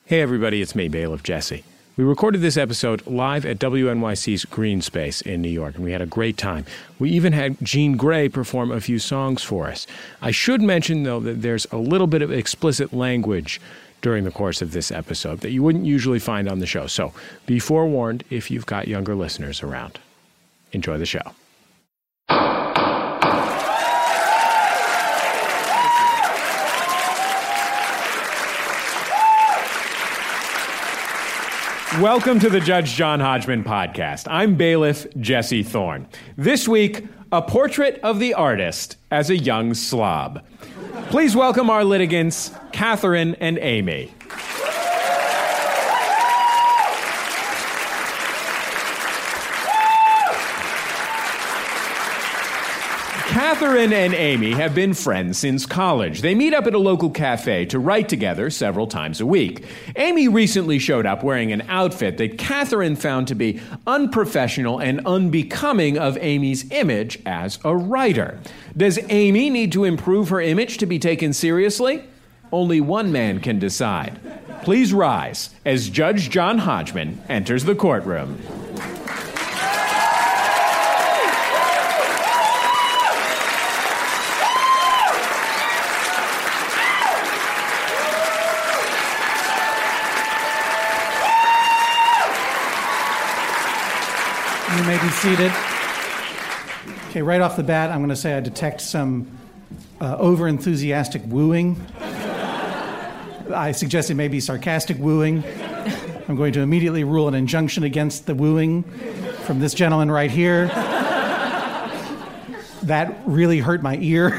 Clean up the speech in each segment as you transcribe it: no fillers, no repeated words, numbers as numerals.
Hey everybody, it's me, Bailiff Jesse. We recorded this episode live at WNYC's Green Space in New York, and we had a great time. We even had Jean Grey perform a few songs for us. I should mention, though, that there's a little bit of explicit language during the course of this episode that you wouldn't usually find on the show. So be forewarned if you've got younger listeners around. Enjoy the show. Welcome to the Judge John Hodgman podcast. I'm Bailiff Jesse Thorne. This week, a portrait of the artist as a young slob. Please welcome our litigants, Catherine and Amy. Catherine and Amy have been friends since college. They meet up at a local cafe to write together several times a week. Amy recently showed up wearing an outfit that Catherine found to be unprofessional and unbecoming of Amy's image as a writer. Does Amy need to improve her image to be taken seriously? Only one man can decide. Please rise as Judge John Hodgman enters the courtroom. You may be seated. Okay, right off the bat, I'm going to say I detect some over-enthusiastic wooing. I suggest it may be sarcastic wooing. I'm going to immediately rule an injunction against the wooing from this gentleman right here. That really hurt my ear.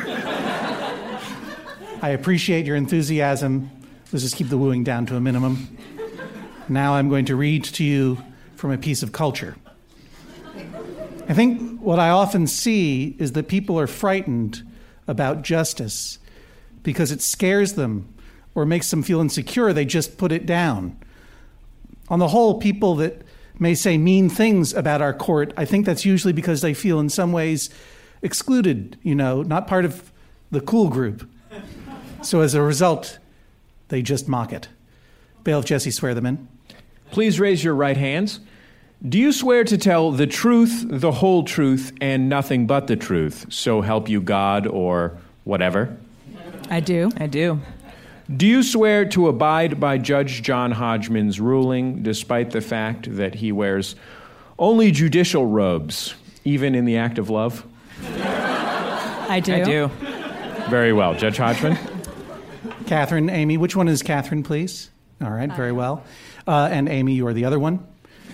I appreciate your enthusiasm. Let's just keep the wooing down to a minimum. Now I'm going to read to you from a piece of culture. I think what I often see is that people are frightened about justice because it scares them or makes them feel insecure. They just put it down. On the whole, people that may say mean things about our court, I think that's usually because they feel in some ways excluded, not part of the cool group. So as a result, they just mock it. Bailiff Jesse, swear them in. Please raise your right hands. Do you swear to tell the truth, the whole truth, and nothing but the truth, so help you God or whatever? I do. Do you swear to abide by Judge John Hodgman's ruling, despite the fact that he wears only judicial robes, even in the act of love? I do. Very well. Judge Hodgman? Catherine, Amy, which one is Catherine, please? All right, very well. And Amy, you are the other one?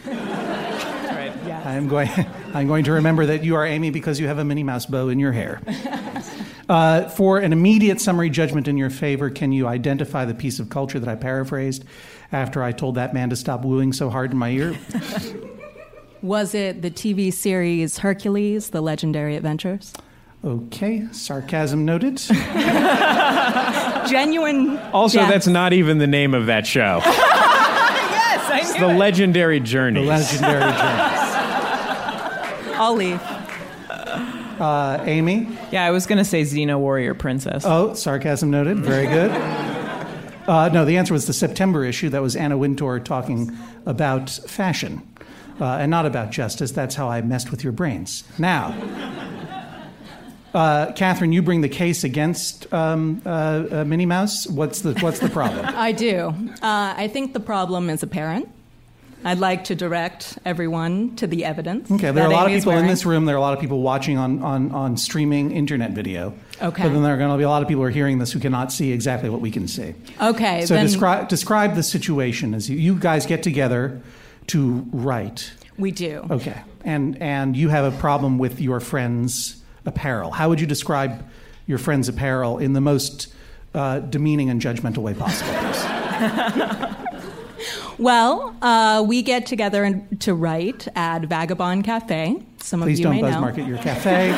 Yes. I'm going to remember that you are Amy because you have a Minnie Mouse bow in your hair. For an immediate summary judgment in your favor, can you identify the piece of culture that I paraphrased after I told that man to stop wooing so hard in my ear? Was it the TV series Hercules, The Legendary Adventures? Okay, sarcasm noted. Genuine. Also, yes. That's not even the name of that show. Yes, I It's knew The it. Legendary Journeys. The Legendary Journeys. I'll leave. Amy? Yeah, I was going to say Xena Warrior Princess. Oh, sarcasm noted. Very good. No, the answer was the September issue. That was Anna Wintour talking about fashion and not about justice. That's how I messed with your brains. Now, Catherine, you bring the case against Minnie Mouse. What's the problem? I do. I think the problem is apparent. I'd like to direct everyone to the evidence. Okay, there are a that lot of Amy's people in wearing. this room. There are a lot of people watching on streaming internet video. Okay. But then there are going to be a lot of people who are hearing this who cannot see exactly what we can see. Okay. So then describe the situation as you guys get together to write. we do. Okay, and you have a problem with your friend's apparel. How would you describe your friend's apparel in the most demeaning and judgmental way possible, please? Well, we get together to write at Vagabond Cafe. Some Please of you don't may buzz know. market your cafe.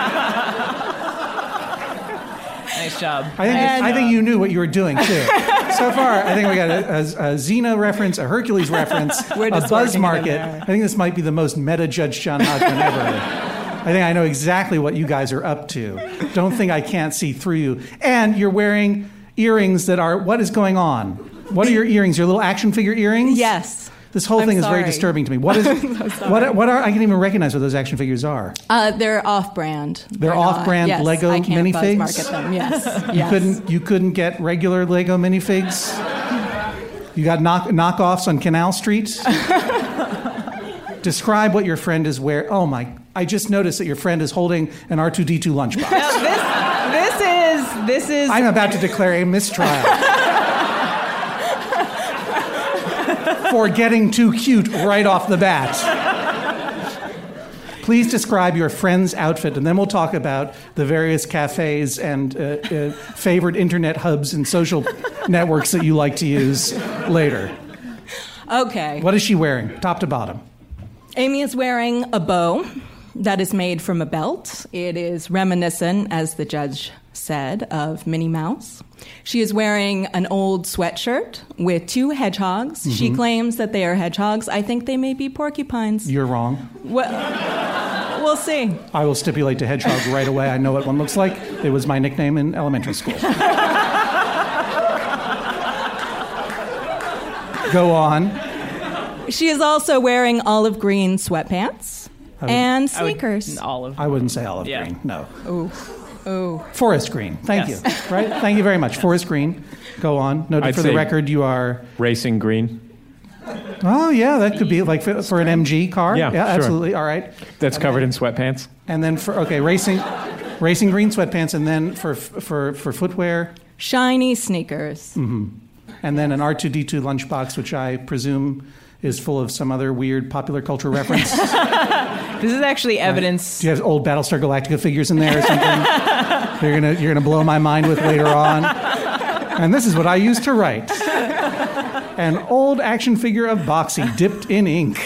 Nice job. I think you knew what you were doing, too. So far, I think we got a Xena reference, a Hercules reference, We're a just buzz working it in market. there. I think this might be the most meta Judge John Hodgman ever. I think I know exactly what you guys are up to. Don't think I can't see through you. And you're wearing earrings that are, what is going on? What are your earrings? Your little action figure earrings? Yes. This whole I'm thing is very sorry. disturbing to me. What is? What are? I can't even recognize what those action figures are. They're off-brand. They're not- off-brand yes, Lego I can't minifigs? market them. Yes. You yes. couldn't get regular Lego minifigs. You got knockoffs on Canal Street. Describe what your friend is wearing. Oh my! I just noticed that your friend is holding an R2D2 lunchbox. This is. I'm about to declare a mistrial for getting too cute right off the bat. Please describe your friend's outfit, and then we'll talk about the various cafes and favorite internet hubs and social networks that you like to use later. Okay. What is she wearing, top to bottom? Amy is wearing a bow that is made from a belt. It is reminiscent, as the judge said, of Minnie Mouse. She is wearing an old sweatshirt with 2 hedgehogs. Mm-hmm. She claims that they are hedgehogs. I think they may be porcupines. You're wrong. We'll see. I will stipulate to hedgehog right away. I know what one looks like. It was my nickname in elementary school. Go on. She is also wearing olive green sweatpants and sneakers. Olive. I wouldn't say olive Yeah. green. No. Ooh. Forest green. Thank Yes. you. Right? Thank you very much. Forest green. Go on. Noted I'd for the say- record, you are. Racing green. Oh, yeah, that could be like for an MG car. Yeah, sure. Absolutely. All right. That's covered in sweatpants. And then racing green sweatpants, and then for footwear, Shiny sneakers. and then an R2D2 lunchbox, which I presume is full of some other weird popular culture reference. This is actually evidence. Do you have old Battlestar Galactica figures in there or something? you're gonna blow my mind with later on. And this is what I used to write. An old action figure of Boxy dipped in ink.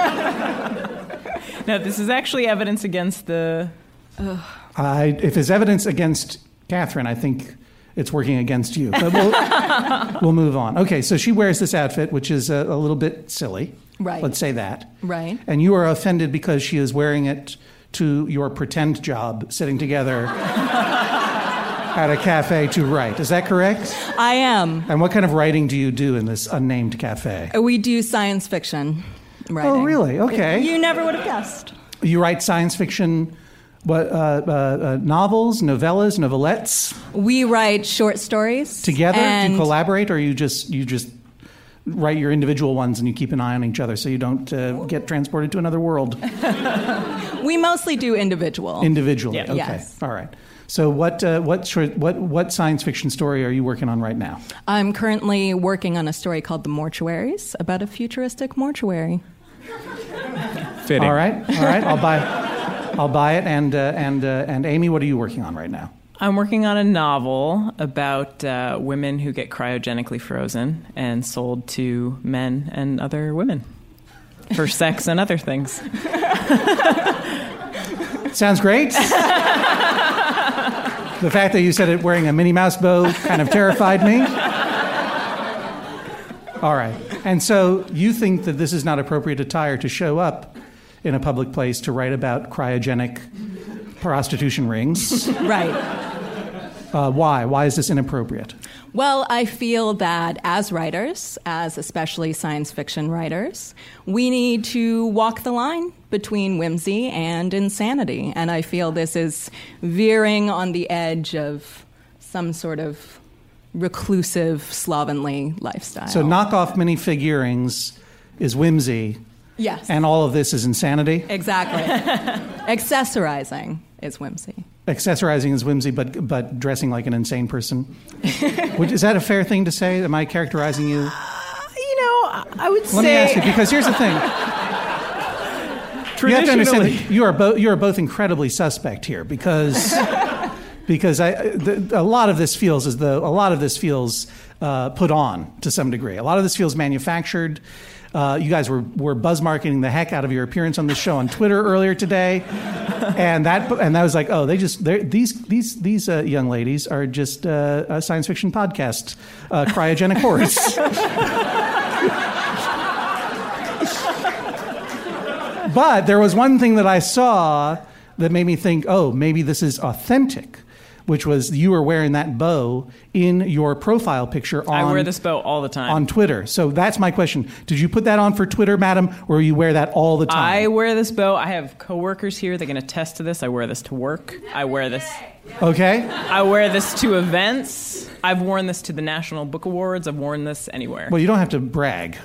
No, this is actually evidence against the. If it's evidence against Catherine, I think it's working against you. But we'll move on. Okay, so she wears this outfit, which is a little bit silly. Right. Let's say that. Right. And you are offended because she is wearing it to your pretend job, sitting together at a cafe to write. Is that correct? I am. And what kind of writing do you do in this unnamed cafe? We do science fiction writing. Oh, really? Okay. You never would have guessed. You write science fiction, novels, novellas, novelettes We write short stories together? Do and you collaborate, or you just write your individual ones and you keep an eye on each other so you don't get transported to another world? we mostly do individual. Individually. Yeah. Okay. Yes. All right. So what science fiction story are you working on right now? I'm currently working on a story called The Mortuaries, about a futuristic mortuary. Fitting. All right. I'll buy it. And Amy, what are you working on right now? I'm working on a novel about women who get cryogenically frozen and sold to men and other women for sex and other things. Sounds great. The fact that you said it wearing a Minnie Mouse bow kind of terrified me. All right. And so you think that this is not appropriate attire to show up in a public place to write about cryogenic prostitution rings. Right. Why? Why is this inappropriate? Well, I feel that as writers, as especially science fiction writers, we need to walk the line between whimsy and insanity. And I feel this is veering on the edge of some sort of reclusive, slovenly lifestyle. So knockoff minifig earrings is whimsy, Yes. and all of this is insanity? Exactly. Accessorizing is whimsy. Accessorizing is whimsy, but dressing like an insane person. Is that a fair thing to say? Am I characterizing you? I would say. Let me ask you, because here's the thing. You have to understand that you are both incredibly suspect here, because a lot of this feels put on to some degree. A lot of this feels manufactured. You guys were buzz marketing the heck out of your appearance on this show on Twitter earlier today, and that was like, oh, these young ladies are just a science fiction podcast, cryogenic horrors. But there was one thing that I saw that made me think, oh, maybe this is authentic, which was you were wearing that bow in your profile picture on I wear this bow all the time. on Twitter. So that's my question. Did you put that on for Twitter, madam, or you wear that all the time? I wear this bow. I have coworkers here that can attest to this. I wear this to work. I wear this. Okay. I wear this to events. I've worn this to the National Book Awards. I've worn this anywhere. Well, you don't have to brag.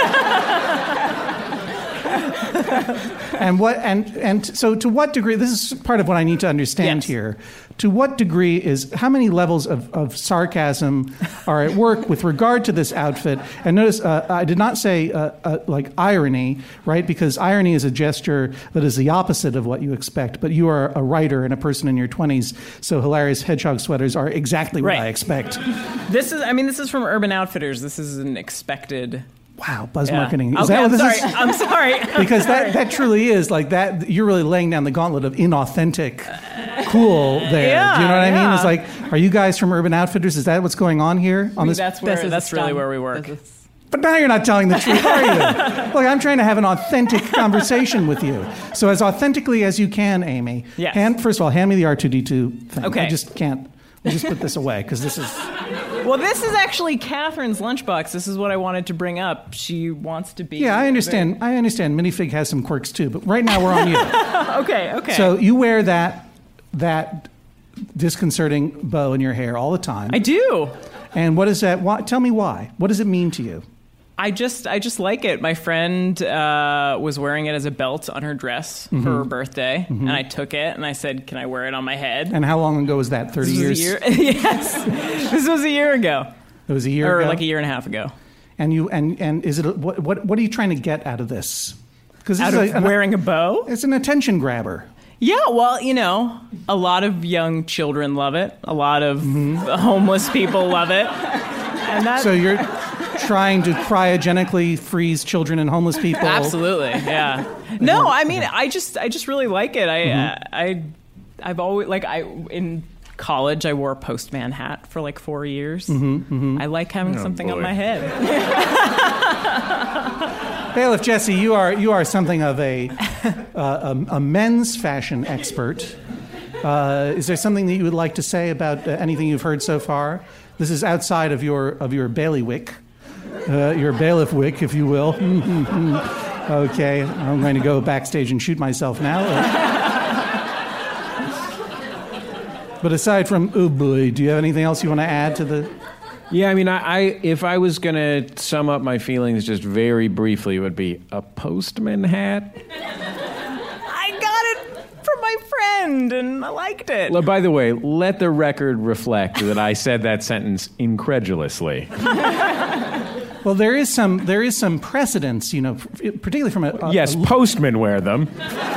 And so to what degree, this is part of what I need to understand Yes. here, to what degree how many levels of sarcasm are at work with regard to this outfit? And notice, I did not say like irony, right? Because irony is a gesture that is the opposite of what you expect, but you are a writer and a person in your 20s, so hilarious hedgehog sweaters are exactly what Right. I expect. This is from Urban Outfitters. This is an expected. Wow, buzz Yeah. marketing. Is Okay, that what I'm this sorry. is? I'm sorry. Because that truly is like that. You're really laying down the gauntlet of inauthentic cool there. Yeah, Do you know what I mean? yeah. It's like, are you guys from Urban Outfitters? Is that what's going on here on this? That's This is that's a really stunt. where we work. This is- But now you're not telling the truth, are you? Look, I'm trying to have an authentic conversation with you. So as authentically as you can, Amy. Yes. First of all, hand me the R2D2 thing. Okay. I just can't. We'll just put this away because this is. Well, this is actually Catherine's lunchbox. This is what I wanted to bring up. She wants to be. Yeah, I understand. I understand. Minifig has some quirks too, but right now we're on you. Okay. So you wear that disconcerting bow in your hair all the time. I do. And what is that? Tell me why. What does it mean to you? I just like it. My friend was wearing it as a belt on her dress for her birthday, and I took it and I said, "Can I wear it on my head?" And how long ago was that? 30 This was years? a year. Yes, this was a year ago, It was a year or ago. like a year and a half ago. And you and is it what are you trying to get out of this? Because Out of wearing a bow. it's an attention grabber. Yeah, well, a lot of young children love it. A lot of homeless people love it, and that. So you're trying to cryogenically freeze children and homeless people. Absolutely, yeah. No, I mean, I just really like it. I've always in college I wore a postman hat for like 4 years. I like having something on boy. my head. Bailiff Jesse, you are something of a men's fashion expert. Is there something that you would like to say about anything you've heard so far? This is outside of your bailiwick. Your bailiff wick, if you will. Okay, I'm going to go backstage and shoot myself now. But aside from, oh boy, do you have anything else you want to add to the... Yeah, I mean, if I was going to sum up my feelings just very briefly, it would be a postman hat. I got it from my friend, and I liked it. Well, by the way, let the record reflect that I said that sentence incredulously. Well, there is some precedence, particularly from a Yes, postmen wear them.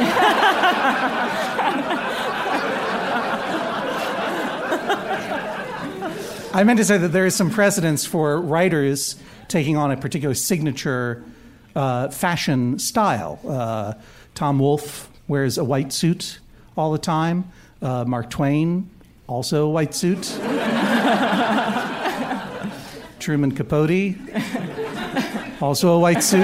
I meant to say that there is some precedence for writers taking on a particular signature fashion style. Tom Wolfe wears a white suit all the time. Mark Twain, also a white suit. Truman Capote, also a white suit.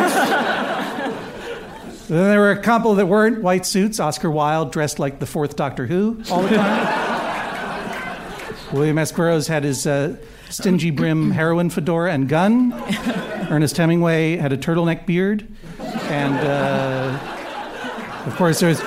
Then there were a couple that weren't white suits. Oscar Wilde dressed like the fourth Doctor Who all the time. William S. Burroughs had his stingy brim heroin fedora and gun. Ernest Hemingway had a turtleneck beard. And, of course, there's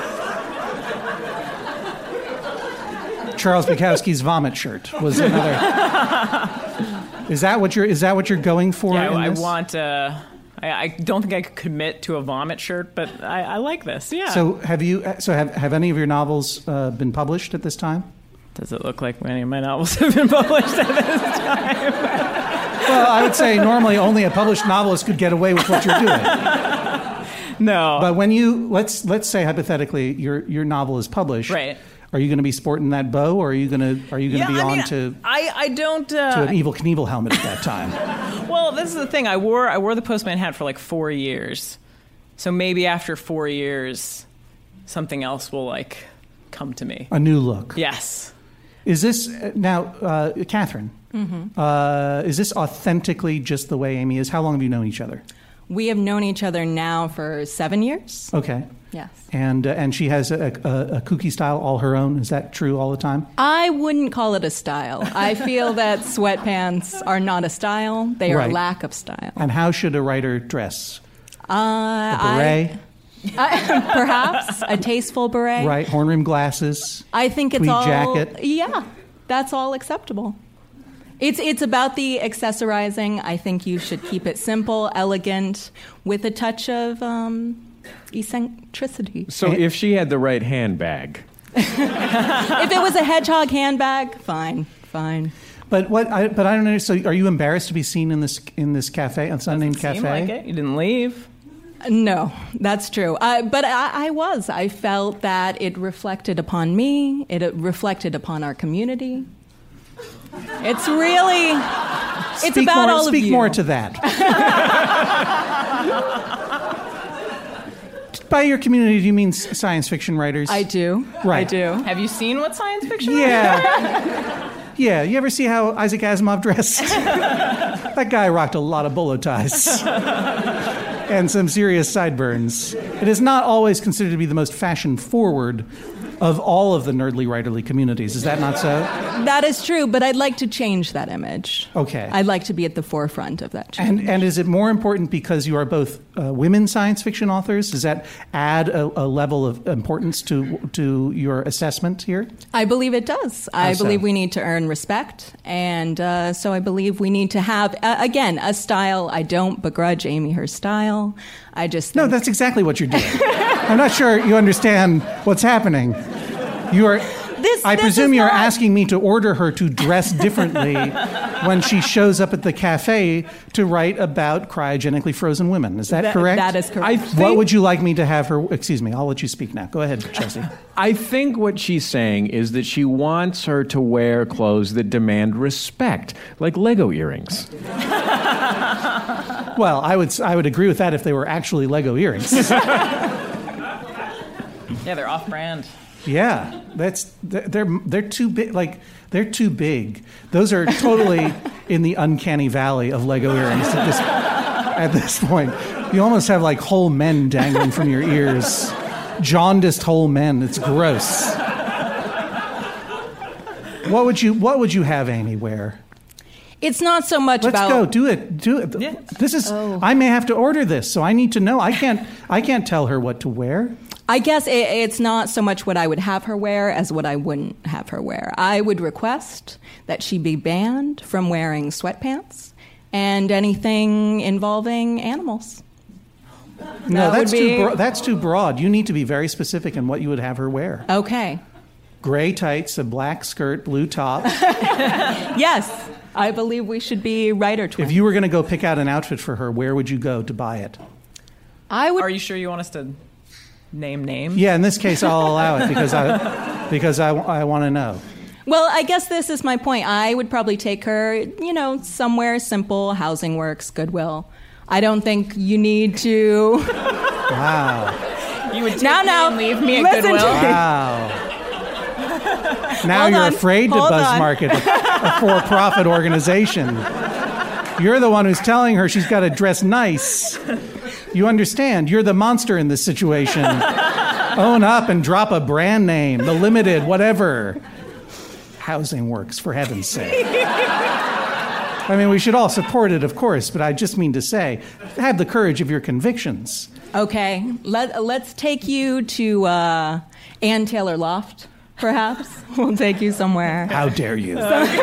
Charles Bukowski's vomit shirt was another. Is that what you're going for? Yeah, in I this? want. I don't think I could commit to a vomit shirt, but I like this. Yeah. So have any of your novels been published at this time? Does it look like any of my novels have been published at this time? Well, I would say normally only a published novelist could get away with what you're doing. No. But when let's say hypothetically your novel is published, Right. Are you going to be sporting that bow, or are you going to be on to I don't. to an Evel Knievel helmet at that time? Well, this is the thing. I wore the postman hat for like 4 years, so maybe after 4 years, something else will like come to me. A new look. Yes. Is this now, Catherine? Is this authentically just the way Amy is? How long have you known each other? We have known each other now for 7 years. Okay. Yes. And she has a kooky style all her own. Is that true all the time? I wouldn't call it a style. I feel that sweatpants are not a style. They are Right. a lack of style. And how should a writer dress? A beret? Perhaps a tasteful beret. Right, horn-rimmed glasses. I think it's tweed all jacket. Yeah, that's all acceptable. It's about the accessorizing. I think you should keep it simple, elegant, with a touch of eccentricity. So if she had the right handbag. If it was a hedgehog handbag, fine. But I don't know. So are you embarrassed to be seen in this cafe, an unnamed cafe? Seemed like it. You didn't leave. No, that's true. But I was. I felt that it reflected upon me. It reflected upon our community. It's really, it's about all of you. Speak more to that. By your community, do you mean science fiction writers? I do. Right. I do. Have you seen what science fiction? Yeah. Yeah. You ever see how Isaac Asimov dressed? That guy rocked a lot of bolo ties. And some serious sideburns. It is not always considered to be the most fashion-forward of all of the nerdly, writerly communities. Is that not so? That is true, but I'd like to change that image. Okay. I'd like to be at the forefront of that change. And is it more important because you are both women science fiction authors? Does that add a level of importance to your assessment here? I believe it does. I believe we need to earn respect. And so I believe we need to have, again, a style. I don't begrudge Amy her style. I just think... No, that's exactly what you're doing. I'm not sure you understand what's happening. You are... I presume you're asking me to order her to dress differently when she shows up at the cafe to write about cryogenically frozen women. Is that correct? That is correct. What would you like me to have her... Excuse me, I'll let you speak now. Go ahead, Chelsea. I think what she's saying is that she wants her to wear clothes that demand respect, like Lego earrings. Well, I would agree with that if they were actually Lego earrings. Yeah, they're off-brand. Yeah, they're too big. Like they're too big. Those are totally in the uncanny valley of Lego earrings at this point. You almost have like whole men dangling from your ears, jaundiced whole men. It's gross. What would you have Amy wear? It's not so much Let's about... go. Do it. Yeah. This is... I may have to order this, so I need to know. I can't tell her what to wear. I guess it's not so much what I would have her wear as what I wouldn't have her wear. I would request that she be banned from wearing sweatpants and anything involving animals. No, that's too broad. You need to be very specific in what you would have her wear. Okay. Gray tights, a black skirt, blue top. Yes, I believe we should be writer twins. If you were going to go pick out an outfit for her, where would you go to buy it? I would... Are you sure you want us to name names? Yeah, in this case, I'll allow it because I want to know. Well, I guess this is my point. I would probably take her, somewhere simple, Housing Works, Goodwill. I don't think you need to... Wow. You would take me and leave me at Goodwill? Wow. Now Hold you're on. afraid to Hold buzz on. market a for-profit organization. You're the one who's telling her she's got to dress nice. You understand. You're the monster in this situation. Own up and drop a brand name, the Limited, whatever. Housing Works, for heaven's sake. I mean, we should all support it, of course, but I just mean to say, have the courage of your convictions. Okay, let's take you to Ann Taylor Loft, perhaps. We'll take you somewhere. How dare you?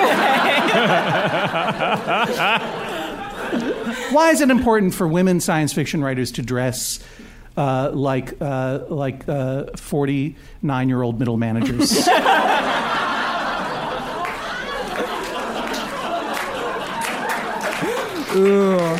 Why is it important for women science fiction writers to dress like 49-year-old middle managers? Ooh.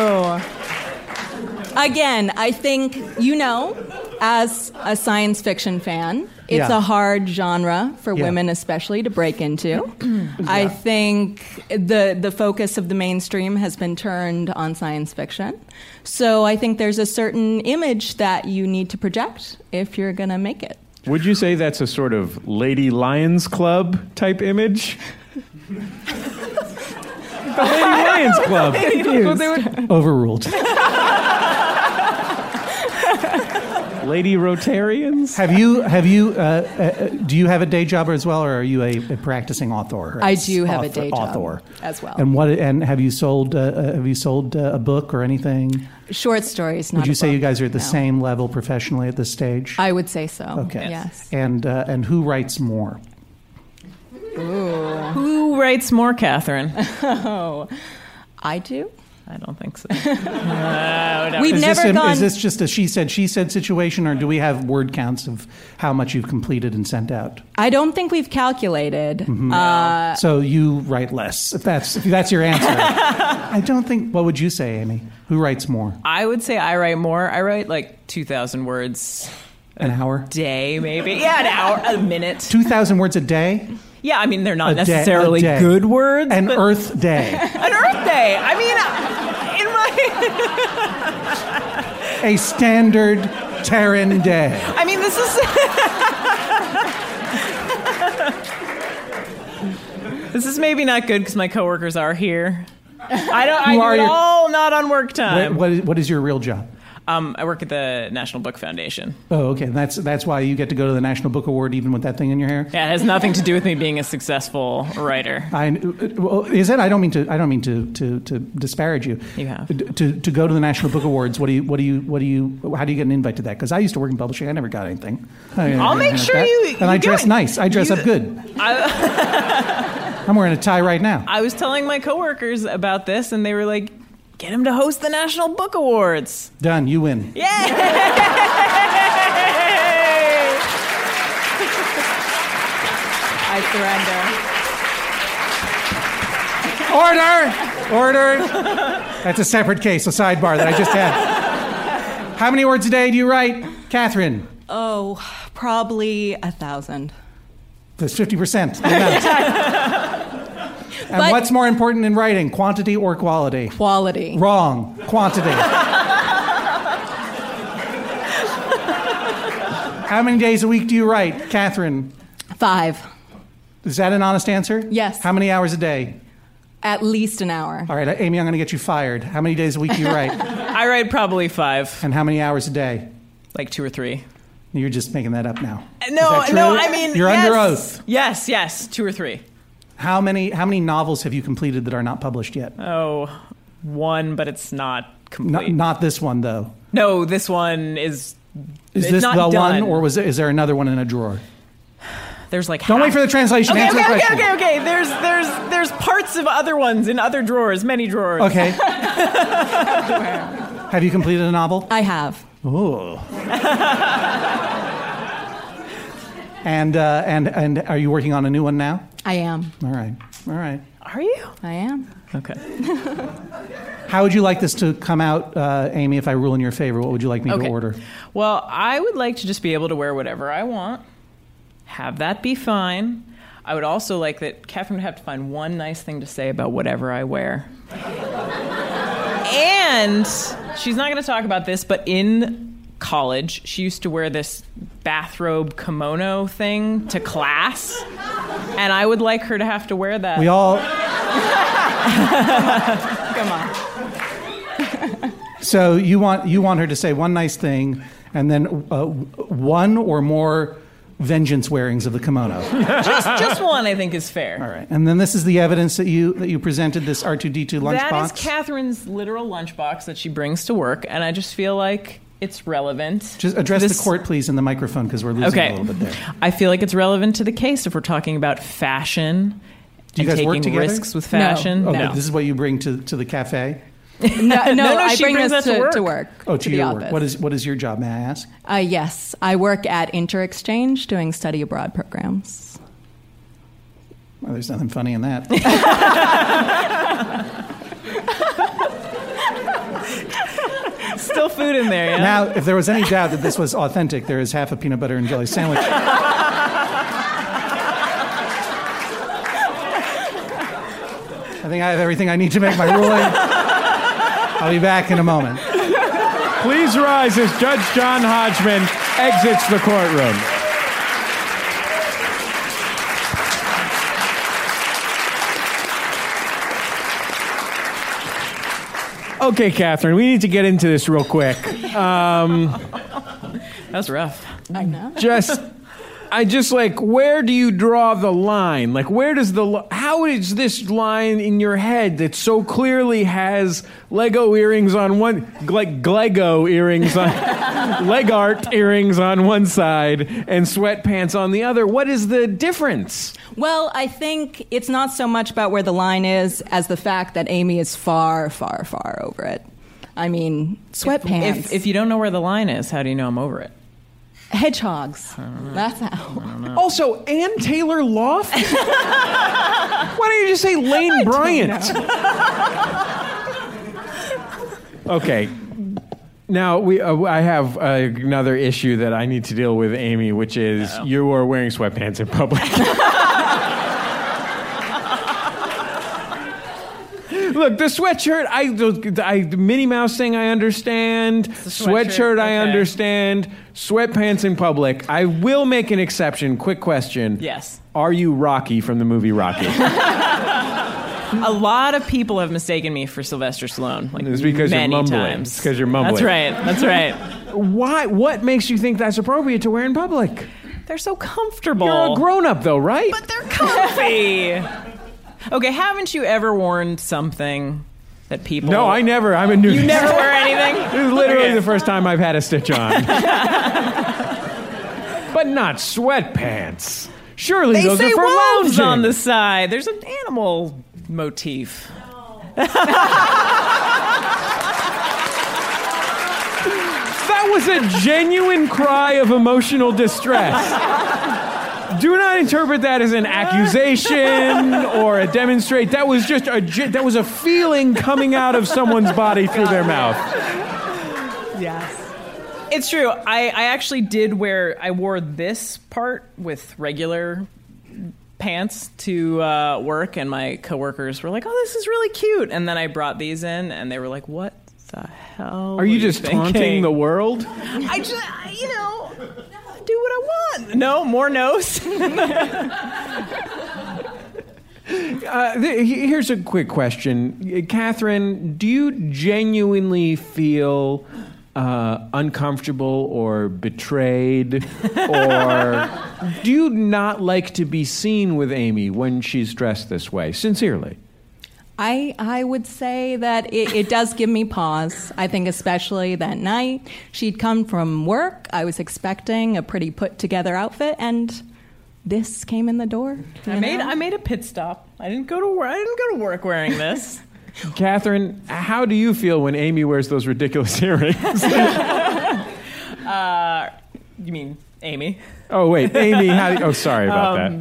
Again, I think, as a science fiction fan, it's a hard genre for women especially to break into. I think the focus of the mainstream has been turned on science fiction. So I think there's a certain image that you need to project if you're going to make it. Would you say that's a sort of Lady Lions Club type image? The Lady Lions Club. Overruled. Lady Rotarians? Do you have a day job as well, or are you a practicing author? I do have a day job as well. And have you sold a book or anything? Short stories, not Would you a say book, you guys are at the no. same level professionally at this stage? I would say so. Okay. Yes. And who writes more? Who writes more, Catherine? Oh, I do. I don't think so. We've never gone. Is this just a she said situation, or do we have word counts of how much you've completed and sent out? I don't think we've calculated. Mm-hmm. So you write less, if that's your answer. I don't think. What would you say, Amy? Who writes more? I would say I write more. I write like 2,000 words An hour? day, maybe. Yeah, an hour, a minute. 2,000 words a day? Yeah, I mean, they're not A day- necessarily a day. good words. An but Earth Day. an Earth Day. I mean, in my... A standard Terran day. I mean, this is... This is maybe not good because my coworkers are here. I do it all not on work time. What is your real job? I work at the National Book Foundation. Oh, okay. That's why you get to go to the National Book Award even with that thing in your hair? Yeah, it has nothing to do with me being a succcil writer. Is it? I don't mean to disparage you. You have. To go to the National Book Awards. How do you get an invite to that? Because I used to work in publishing. I never got anything. I'll make sure you. And I dress nice. I dress up good. I'm wearing a tie right now. I was telling my coworkers about this, and they were like, "Get him to host the National Book Awards." Done. You win. Yay! I surrender. Order. That's a separate case, a sidebar that I just had. How many words a day do you write, Catherine? Oh, probably 1,000. That's 50%. And But- what's more important in writing, quantity or quality? Quality. Wrong. Quantity. How many days a week do you write, Catherine? 5. Is that an honest answer? Yes. How many hours a day? At least an hour. All right, Amy, I'm going to get you fired. How many days a week do you write? I write probably 5, And how many hours a day? like 2 or 3. You're just making that up now. No, Is that no. true? I mean, You're yes. under oath. Yes, 2 or 3. How many novels have you completed that are not published yet? Oh, 1, but it's not complete. Not this one, though. No, this one is. Is it's this not the done. one, or is there another one in a drawer? There's like. Don't half. wait for the translation. Okay, Answer the question. okay. There's parts of other ones in other drawers, many drawers. Okay. Have you completed a novel? I have. Oh. And are you working on a new one now? I am. All right. Are you? I am. Okay. How would you like this to come out, Amy, if I rule in your favor? What would you like me to order? Well, I would like to just be able to wear whatever I want. Have that be fine. I would also like that Catherine would have to find one nice thing to say about whatever I wear. And she's not going to talk about this, but in college, she used to wear this bathrobe kimono thing to class. And I would like her to have to wear that. We all... Come on. So you want her to say one nice thing, and then one or more vengeance wearings of the kimono. Just one, I think, is fair. All right. And then this is the evidence that you presented, this R2-D2 lunchbox. That is Catherine's literal lunchbox that she brings to work, and I just feel like it's relevant. Just address the court, please, in the microphone, because we're losing a little bit there. I feel like it's relevant to the case if we're talking about fashion Do you and guys work taking together? risks with fashion. Okay, No. this is what you bring to the cafe? No, I she bring brings this that to work. Oh, to the your office. work. What is your job, may I ask? Yes, I work at Interexchange doing study abroad programs. Well, there's nothing funny in that. Still food in there, yeah? Now, if there was any doubt that this was authentic, there is half a peanut butter and jelly sandwich. I think I have everything I need to make my ruling. I'll be back in a moment. Please rise as Judge John Hodgman exits the courtroom. Okay, Catherine, we need to get into this real quick. That's That's rough. I know. I just like, where do you draw the line? Like, where does how is this line in your head that so clearly has Lego earrings on one, like Glego earrings on, leg art earrings on one side and sweatpants on the other? What is the difference? Well, I think it's not so much about where the line is as the fact that Amy is far, far, far over it. I mean, sweatpants. If you don't know where the line is, how do you know I'm over it? Hedgehogs. That's how. Also, Ann Taylor Loft? Why don't you just say Lane Bryant? Okay. Now, I have another issue that I need to deal with, Amy, which is you are wearing sweatpants in public. Look, the sweatshirt, Minnie Mouse thing, I understand. Sweatshirt, I understand. Sweatpants in public. I will make an exception. Quick question. Yes. Are you Rocky from the movie Rocky? A lot of people have mistaken me for Sylvester Stallone. Like, it's because many you're mumbling. times. It's because you're mumbling. That's right. Why? What makes you think that's appropriate to wear in public? They're so comfortable. You're a grown-up, though, right? But they're comfy. Okay, haven't you ever worn something that people... No, I never. I'm a nudist. You never wear anything? This is literally the first time I've had a stitch on. But not sweatpants. Surely they those say are for wolves lounging. on the side. There's an animal motif. That was a genuine cry of emotional distress. Do not interpret that as an accusation or a demonstrate. That was just that was a feeling coming out of someone's body through their mouth. Yes. It's true. I actually I wore this part with regular pants to work, and my coworkers were like, "Oh, this is really cute." And then I brought these in, and they were like, "What the hell? Are you just taunting the world? I just, do what I want. No, more no's. Here's a quick question. Catherine, do you genuinely feel uncomfortable or betrayed? Or do you not like to be seen with Amy when she's dressed this way? Sincerely. I would say that it does give me pause. I think especially that night. She'd come from work. I was expecting a pretty put-together outfit, and this came in the door. I made a pit stop. I didn't go to work wearing this. Catherine, how do you feel when Amy wears those ridiculous earrings? You mean Amy? Oh, wait. Amy, sorry about that.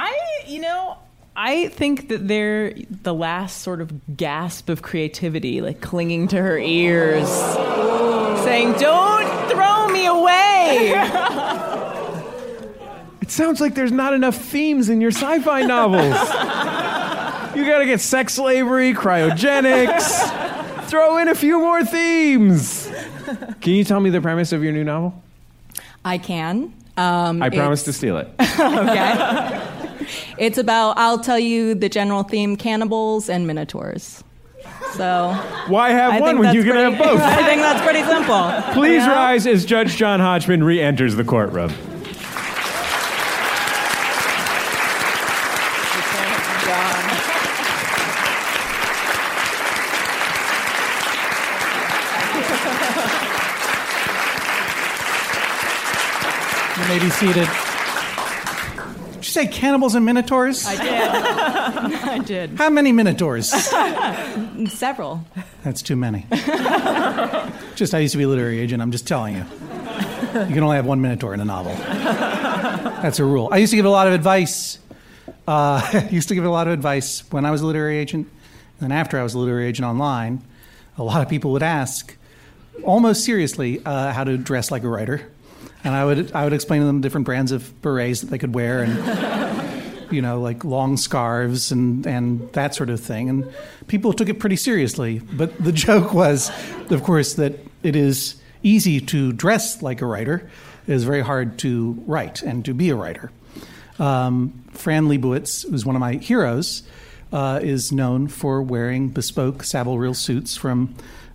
I think that they're the last sort of gasp of creativity, like clinging to her ears, saying, "Don't throw me away." It sounds like there's not enough themes in your sci-fi novels. You gotta get sex slavery, cryogenics, throw in a few more themes. Can you tell me the premise of your new novel? I can. I promise to steal it. Okay. It's about, I'll tell you the general theme, cannibals and minotaurs. So why have one when you can have both? I think that's pretty simple. Please rise as Judge John Hodgman re-enters the courtroom. You may be seated. Did you say cannibals and minotaurs? I did. I did. How many minotaurs? Several. That's too many. I used to be a literary agent. I'm just telling you. You can only have one minotaur in a novel. That's a rule. I used to give a lot of advice. When I was a literary agent. And then after I was a literary agent online, a lot of people would ask, almost seriously, how to dress like a writer. And I would explain to them different brands of berets that they could wear, and like long scarves and that sort of thing. And people took it pretty seriously. But the joke was, of course, that it is easy to dress like a writer. It is very hard to write and to be a writer. Fran Lebowitz, who's one of my heroes, is known for wearing bespoke Savile Row suits from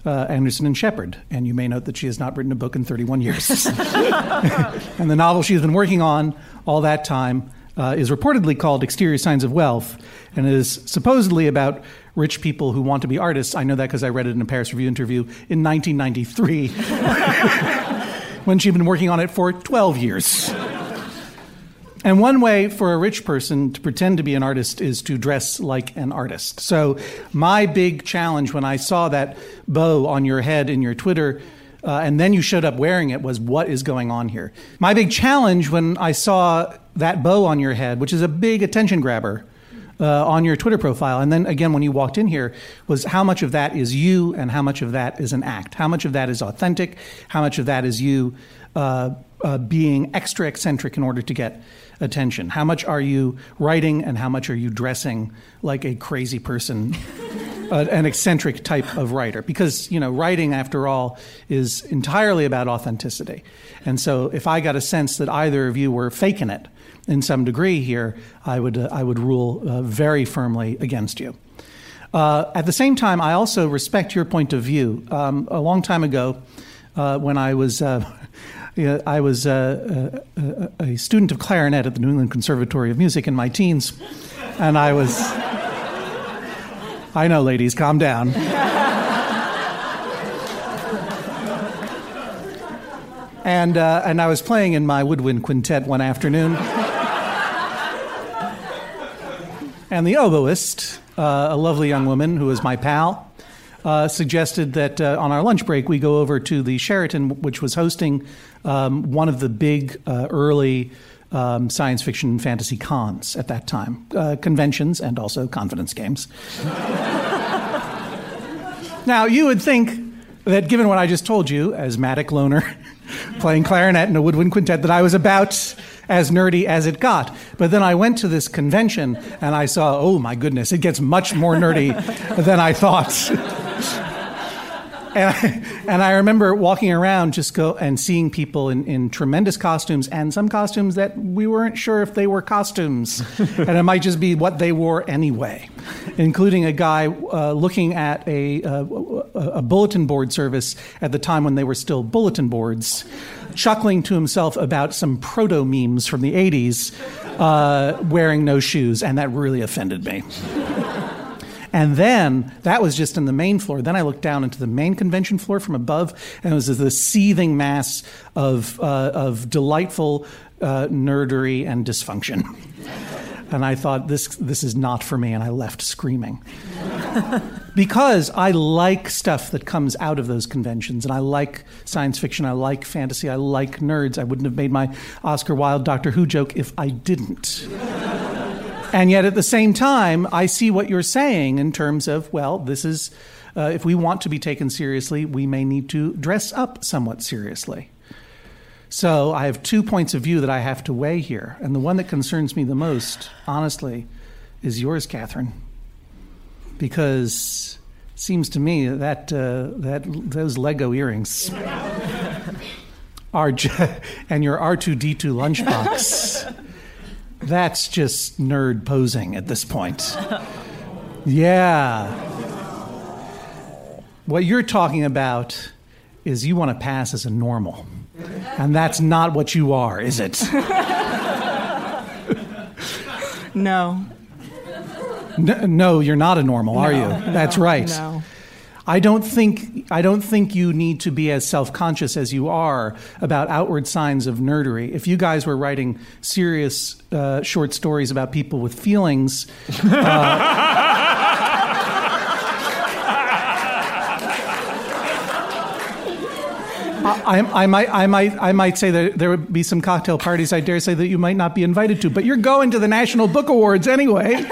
Anderson and Shepard. And you may note that she has not written a book in 31 years. And the novel she's been working on all that time is reportedly called Exterior Signs of Wealth, and is supposedly about rich people who want to be artists. I know that because I read it in a Paris Review interview in 1993, when she'd been working on it for 12 years. And one way for a rich person to pretend to be an artist is to dress like an artist. So my big challenge when I saw that bow on your head in your Twitter, and then you showed up wearing it, was, what is going on here? My big challenge when I saw that bow on your head, which is a big attention grabber, on your Twitter profile, and then again when you walked in here, was how much of that is you and how much of that is an act? How much of that is authentic? How much of that is you being extra eccentric in order to get attention? How much are you writing and how much are you dressing like a crazy person, an eccentric type of writer? Because, writing, after all, is entirely about authenticity. And so if I got a sense that either of you were faking it in some degree here, I would rule very firmly against you. At the same time, I also respect your point of view. A long time ago, when I was a student of clarinet at the New England Conservatory of Music in my teens, and I know, ladies, calm down. And I was playing in my woodwind quintet one afternoon. And the oboist, a lovely young woman who was my pal, suggested that on our lunch break we go over to the Sheraton, which was hosting one of the big early science fiction and fantasy cons at that time, conventions and also confidence games. Now, you would think that given what I just told you, asthmatic loner, playing clarinet in a woodwind quintet, that I was about as nerdy as it got. But then I went to this convention and I saw, oh my goodness, it gets much more nerdy than I thought. And I remember walking around and seeing people in tremendous costumes, and some costumes that we weren't sure if they were costumes. And it might just be what they wore anyway, including a guy looking at a bulletin board service at the time when they were still bulletin boards, chuckling to himself about some proto-memes from the 80s, wearing no shoes, and that really offended me. And then, that was just in the main floor. Then I looked down into the main convention floor from above, and it was this seething mass of delightful nerdery and dysfunction. And I thought, this is not for me, and I left screaming. Because I like stuff that comes out of those conventions, and I like science fiction, I like fantasy, I like nerds. I wouldn't have made my Oscar Wilde Doctor Who joke if I didn't. And yet at the same time, I see what you're saying in terms of, well, this is, if we want to be taken seriously, we may need to dress up somewhat seriously. So I have 2 points of view that I have to weigh here. And the one that concerns me the most, honestly, is yours, Catherine. Because it seems to me that those Lego earrings are and your R2-D2 lunchbox, that's just nerd posing at this point. Yeah. What you're talking about is you want to pass as a normal. And that's not what you are, is it? No. No, you're not a normal, are you? That's right. No. I don't think you need to be as self-conscious as you are about outward signs of nerdery. If you guys were writing serious short stories about people with feelings, I might say that there would be some cocktail parties, I dare say, that you might not be invited to. But you're going to the National Book Awards anyway.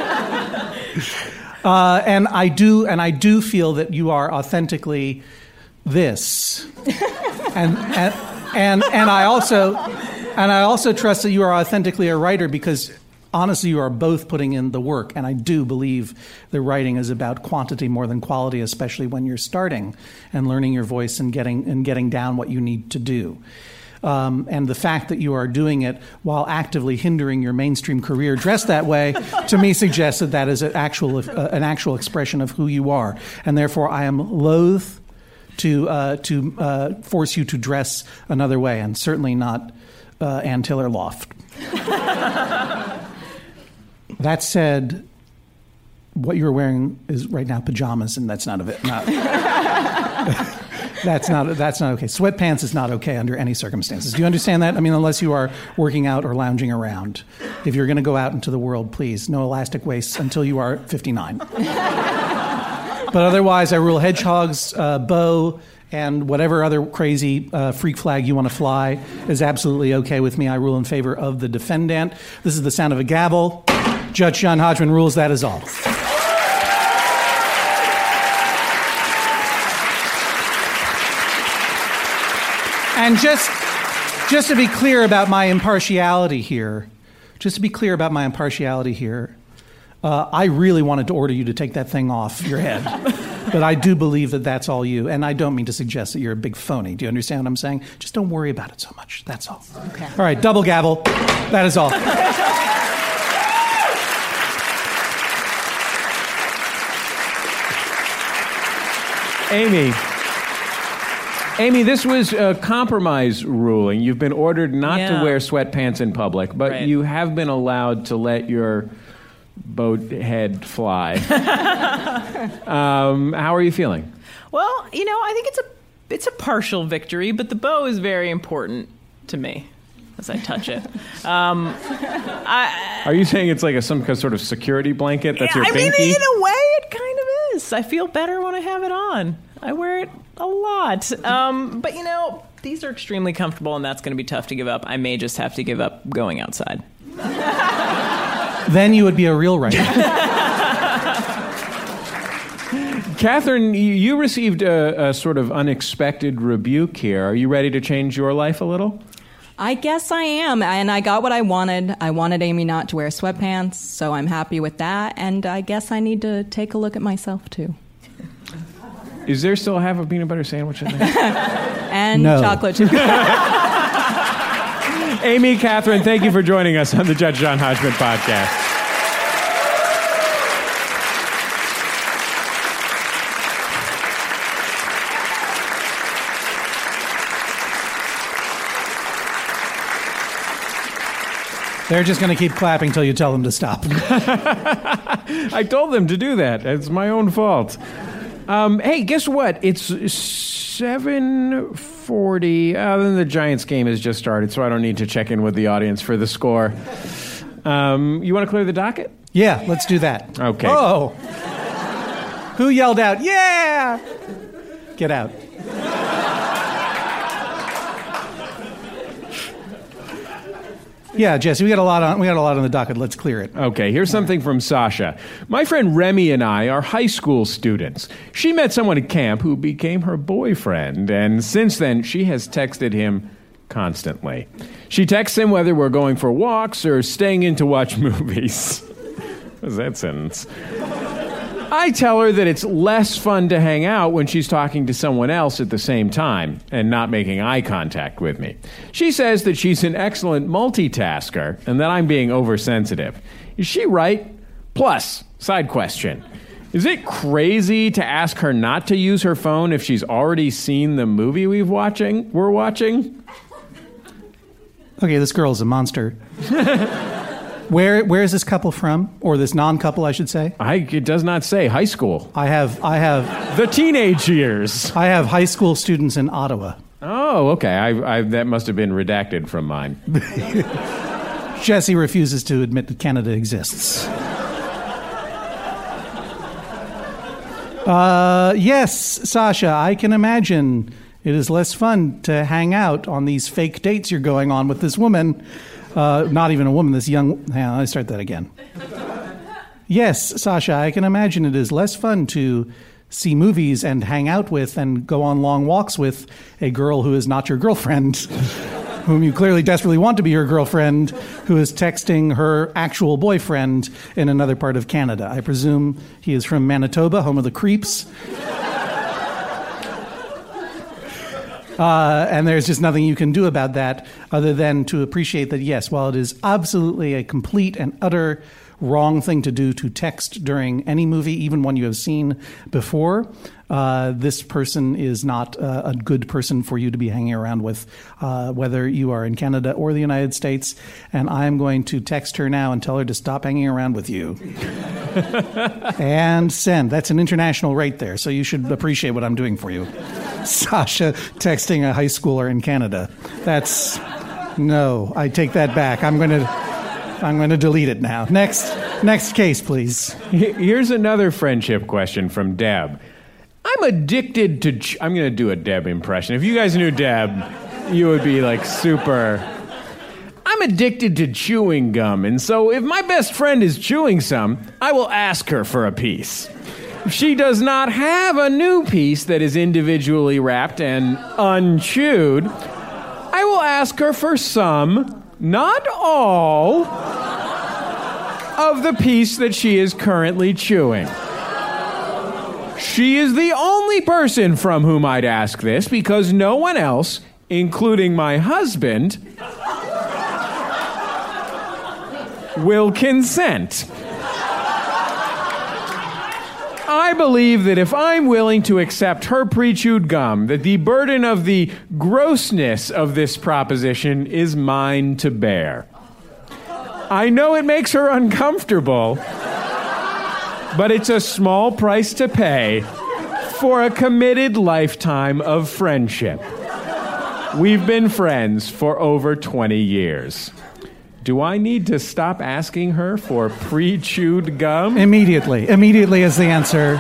And I do feel that you are authentically this, and I also trust that you are authentically a writer, because honestly you are both putting in the work, and I do believe that writing is about quantity more than quality, especially when you're starting and learning your voice and getting down what you need to do. And the fact that you are doing it while actively hindering your mainstream career dressed that way, to me suggests that is an actual expression of who you are. And therefore, I am loath to force you to dress another way, and certainly not Ann Taylor Loft. That said, what you're wearing is right now pajamas, and that's not a bit. That's not okay. Sweatpants is not okay under any circumstances. Do you understand that? I mean, unless you are working out or lounging around. If you're going to go out into the world, please, no elastic waists until you are 59. But otherwise, I rule hedgehogs, bow, and whatever other crazy freak flag you want to fly is absolutely okay with me. I rule in favor of the defendant. This is the sound of a gavel. Judge John Hodgman rules. That is all. And just to be clear about my impartiality here, I really wanted to order you to take that thing off your head. But I do believe that that's all you. And I don't mean to suggest that you're a big phony. Do you understand what I'm saying? Just don't worry about it so much. That's all. Okay. All right, double gavel. That is all. Amy, this was a compromise ruling. You've been ordered not to wear sweatpants in public, but you have been allowed to let your boat head fly. How are you feeling? Well, I think it's a partial victory, but the bow is very important to me as I touch it. Are you saying it's like some sort of security blanket? That's your binky? I mean, in a way, it kind of is. I feel better when I have it on. I wear it a lot. But, these are extremely comfortable, and that's going to be tough to give up. I may just have to give up going outside. Then you would be a real writer. Catherine, you received a sort of unexpected rebuke here. Are you ready to change your life a little? I guess I am, and I got what I wanted. I wanted Amy not to wear sweatpants, so I'm happy with that, and I guess I need to take a look at myself, too. Is there still half a peanut butter sandwich in there? And chocolate chip. Amy, Catherine, thank you for joining us on the Judge John Hodgman podcast. They're just going to keep clapping until you tell them to stop. I told them to do that. It's my own fault. Hey, guess what? It's 7:40. Then the Giants game has just started, so I don't need to check in with the audience for the score. You want to clear the docket? Yeah, let's do that. Okay. Oh. Who yelled out, yeah? Get out. Yeah, Jesse, we got a lot on the docket. Let's clear it. Okay, here's something from Sasha. My friend Remy and I are high school students. She met someone at camp who became her boyfriend, and since then she has texted him constantly. She texts him whether we're going for walks or staying in to watch movies. What is that sentence? I tell her that it's less fun to hang out when she's talking to someone else at the same time and not making eye contact with me. She says that she's an excellent multitasker and that I'm being oversensitive. Is she right? Plus, side question. Is it crazy to ask her not to use her phone if she's already seen the movie we're watching? Okay, this girl is a monster. Where is this couple from? Or this non-couple, I should say? It does not say. High school. I have the teenage years. I have high school students in Ottawa. Oh, okay. That must have been redacted from mine. Jesse refuses to admit that Canada exists. Yes, Sasha, I can imagine it is less fun to hang out on these fake dates you're going on with this woman. Not even a woman, this young... Hang on, let's start that again. Yes, Sasha, I can imagine it is less fun to see movies and hang out with and go on long walks with a girl who is not your girlfriend, whom you clearly desperately want to be your girlfriend, who is texting her actual boyfriend in another part of Canada. I presume he is from Manitoba, home of the Creeps. And there's just nothing you can do about that other than to appreciate that, yes, while it is absolutely a complete and utter wrong thing to do to text during any movie, even one you have seen before. This person is not a good person for you to be hanging around with, whether you are in Canada or the United States. And I'm going to text her now and tell her to stop hanging around with you. And send. That's an international rate there, so you should appreciate what I'm doing for you. Sasha texting a high schooler in Canada. No, I take that back. I'm going to delete it now. Next case, please. Here's another friendship question from Deb. I'm addicted to... I'm going to do a Deb impression. If you guys knew Deb, you would be like super... I'm addicted to chewing gum, and so if my best friend is chewing some, I will ask her for a piece. If she does not have a new piece that is individually wrapped and unchewed, I will ask her for some, not all, of the piece that she is currently chewing. She is the only person from whom I'd ask this because no one else, including my husband, will consent. I believe that if I'm willing to accept her pre-chewed gum, that the burden of the grossness of this proposition is mine to bear. I know it makes her uncomfortable, but it's a small price to pay for a committed lifetime of friendship. We've been friends for over 20 years. Do I need to stop asking her for pre-chewed gum? Immediately is the answer.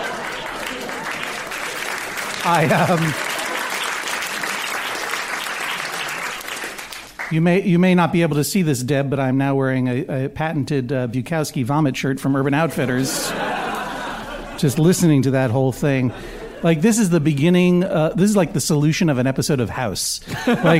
You may not be able to see this, Deb, but I'm now wearing a patented Bukowski vomit shirt from Urban Outfitters. Just listening to that whole thing. Like, this is the beginning, this is like the solution of an episode of House. Like,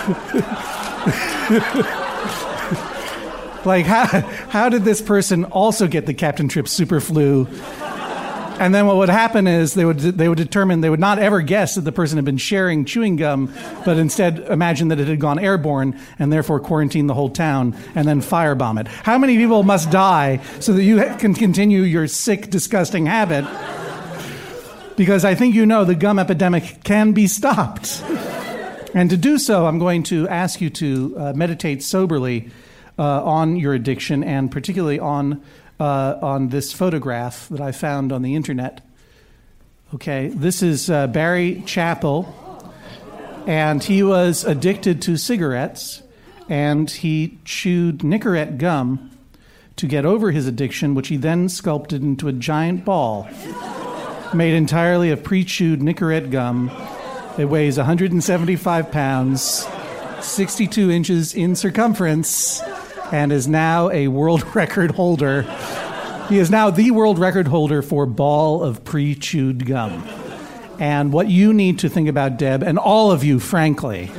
how did this person also get the Captain Tripp super flu? And then what would happen is they would determine, they would not ever guess that the person had been sharing chewing gum, but instead imagine that it had gone airborne and therefore quarantine the whole town and then firebomb it. How many people must die so that you can continue your sick, disgusting habit? Because I think you know the gum epidemic can be stopped. And to do so, I'm going to ask you to meditate soberly on your addiction, and particularly on this photograph that I found on the internet. Okay, this is Barry Chappell, and he was addicted to cigarettes, and he chewed Nicorette gum to get over his addiction, which he then sculpted into a giant ball made entirely of pre-chewed Nicorette gum. It weighs 175 pounds, 62 inches in circumference, and is now a world record holder. He is now the world record holder for ball of pre-chewed gum. And what you need to think about, Deb, and all of you, frankly,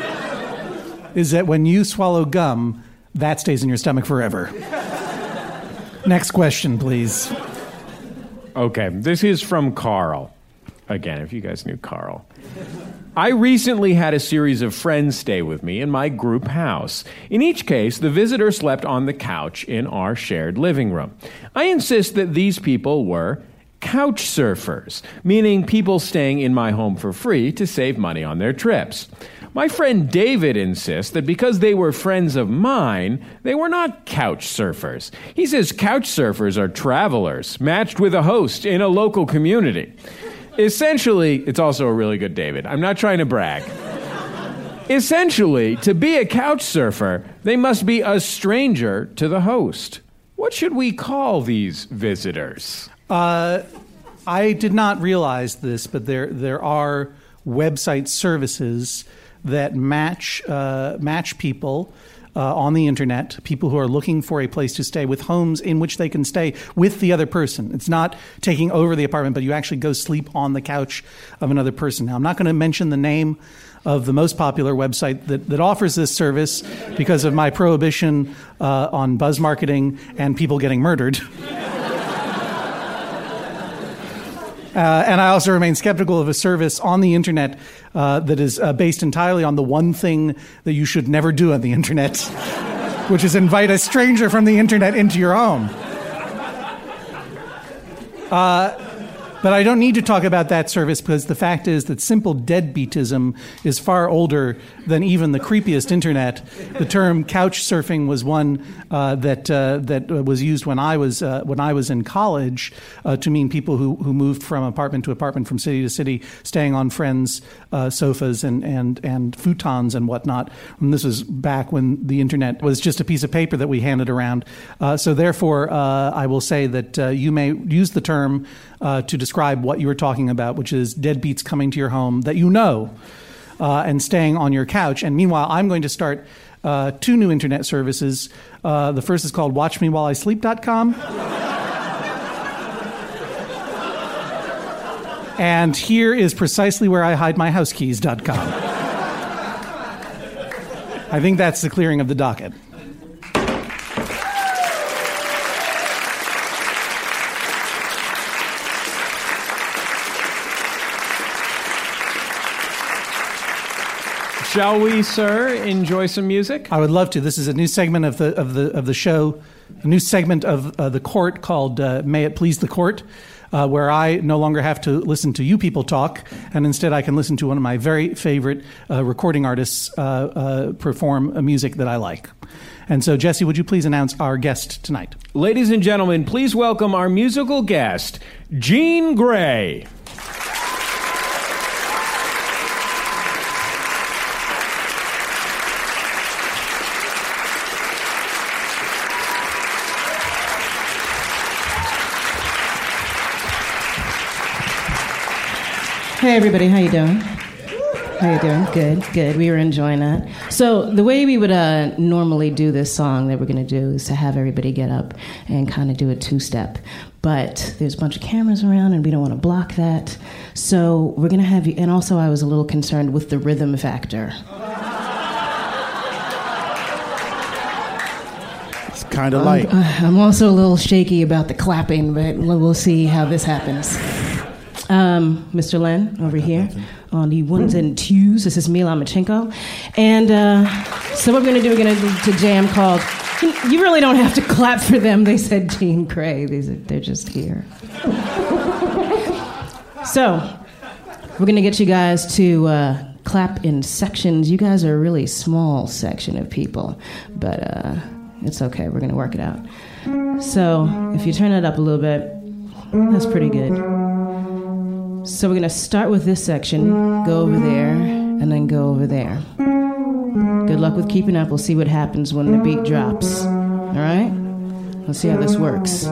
is that when you swallow gum, that stays in your stomach forever. Next question, please. Okay, this is from Carl. Again, if you guys knew Carl. I recently had a series of friends stay with me in my group house. In each case, the visitor slept on the couch in our shared living room. I insist that these people were couch surfers, meaning people staying in my home for free to save money on their trips. My friend David insists that because they were friends of mine, they were not couch surfers. He says couch surfers are travelers, matched with a host in a local community. Essentially, it's also a really good David. I'm not trying to brag. Essentially, to be a couch surfer, they must be a stranger to the host. What should we call these visitors? I did not realize this, but there are website services that match people on the internet, people who are looking for a place to stay, with homes in which they can stay with the other person. It's not taking over the apartment, but you actually go sleep on the couch of another person. Now, I'm not going to mention the name of the most popular website that offers this service because of my prohibition on buzz marketing and people getting murdered. And I also remain skeptical of a service on the internet that is based entirely on the one thing that you should never do on the internet, which is invite a stranger from the internet into your home. But I don't need to talk about that service because the fact is that simple deadbeatism is far older than even the creepiest internet. The term couch surfing was one that was used when I was in college to mean people who moved from apartment to apartment, from city to city, staying on friends' sofas and futons and whatnot. And this was back when the internet was just a piece of paper that we handed around. So therefore, I will say that you may use the term to describe what you were talking about, which is deadbeats coming to your home that you know and staying on your couch. And meanwhile, I'm going to start 2 new internet services. The first is called WatchMeWhileISleep.com. And here is precisely where I hide my house keys.com. I think that's the clearing of the docket. Shall we, sir, enjoy some music? I would love to. This is a new segment of the show, a new segment of the court called May It Please the Court, where I no longer have to listen to you people talk, and instead I can listen to one of my very favorite recording artists perform a music that I like. And so, Jesse, would you please announce our guest tonight? Ladies and gentlemen, please welcome our musical guest, Jean Grae. Hey everybody, how you doing? How you doing? Good. We were enjoying that. So the way we would normally do this song that we're going to do is to have everybody get up and kind of do a 2-step. But there's a bunch of cameras around and we don't want to block that. So we're going to have you, and also I was a little concerned with the rhythm factor. It's kind of light. I'm also a little shaky about the clapping, but we'll see how this happens. Mr. Len, over here on the 1s and 2s. This is Mila Machenko. And so what we're going to do, we're going to do a jam called, you really don't have to clap for them. They said Jean Grae. They're just here. So we're going to get you guys to clap in sections. You guys are a really small section of people, but it's okay. We're going to work it out. So if you turn it up a little bit, that's pretty good. So we're going to start with this section, go over there, and then go over there. Good luck with keeping up. We'll see what happens when the beat drops. All right? Let's see how this works.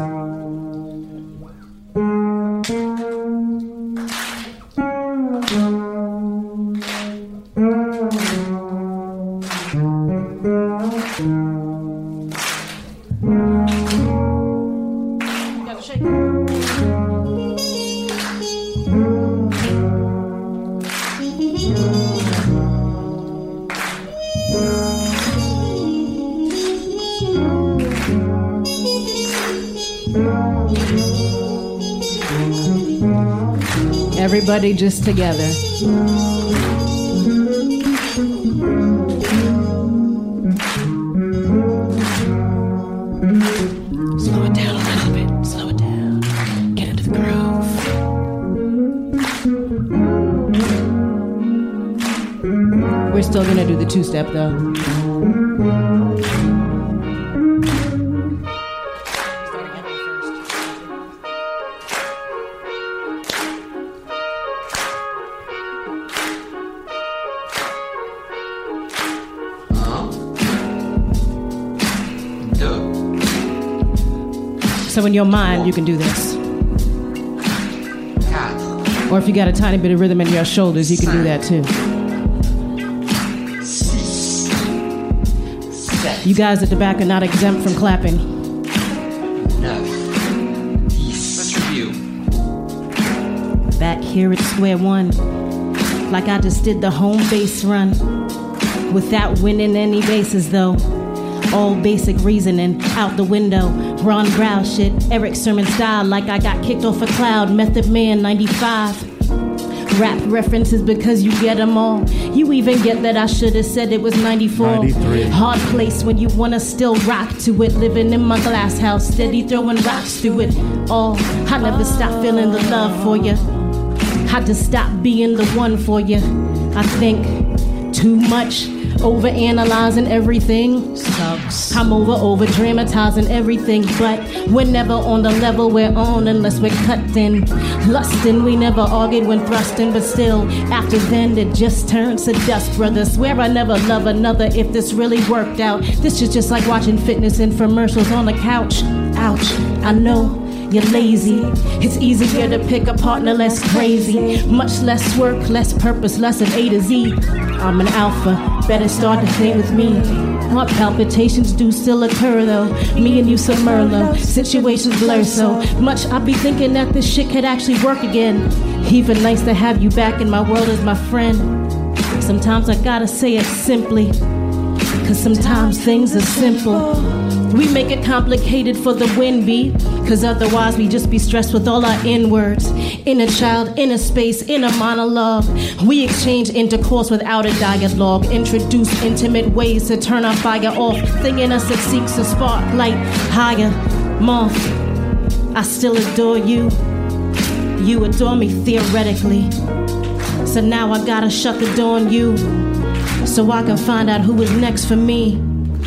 You gotta shake it. Everybody just together. Slow it down a little bit. Slow it down. Get into the groove. We're still gonna do the 2-step though. So in your mind, you can do this. Or if you got a tiny bit of rhythm in your shoulders, you can do that too. You guys at the back are not exempt from clapping. Let's review. Back here at square one, like I just did the home base run, without winning any bases though. All basic reasoning out the window. Ron Brow shit, Eric Sermon style, like I got kicked off a cloud. Method Man 95. Rap references because you get them all. You even get that I should have said it was 94. 93. Hard place when you wanna still rock to it. Living in my glass house, steady throwing rocks through it all. I never stop feeling the love for you. Had to stop being the one for you. I think too much, overanalyzing everything sucks. I'm over dramatizing everything, but we're never on the level we're on unless we're cutting. Lusting, we never argued when thrusting, but still, after then it just turns to dust, brother. Swear I never love another if this really worked out. This is just like watching fitness infomercials on the couch. Ouch, I know. You're lazy. It's easier to pick a partner less crazy. Much less work, less purpose, less an A to Z. I'm an alpha, better start to think with me. Heart palpitations do still occur though. Me and you some Merlot, situations blur so much. I be thinking that this shit could actually work again. Even nice to have you back in my world as my friend. Sometimes I gotta say it simply, cause sometimes things are simple. We make it complicated for the win be, cause otherwise we just be stressed with all our inwards. Inner child, inner space, inner monologue. We exchange intercourse without a dialogue. Introduce intimate ways to turn our fire off. Thing in us that seeks a sparklight higher. Moth, I still adore you. You adore me theoretically. So now I gotta shut the door on you, so I can find out who is next for me.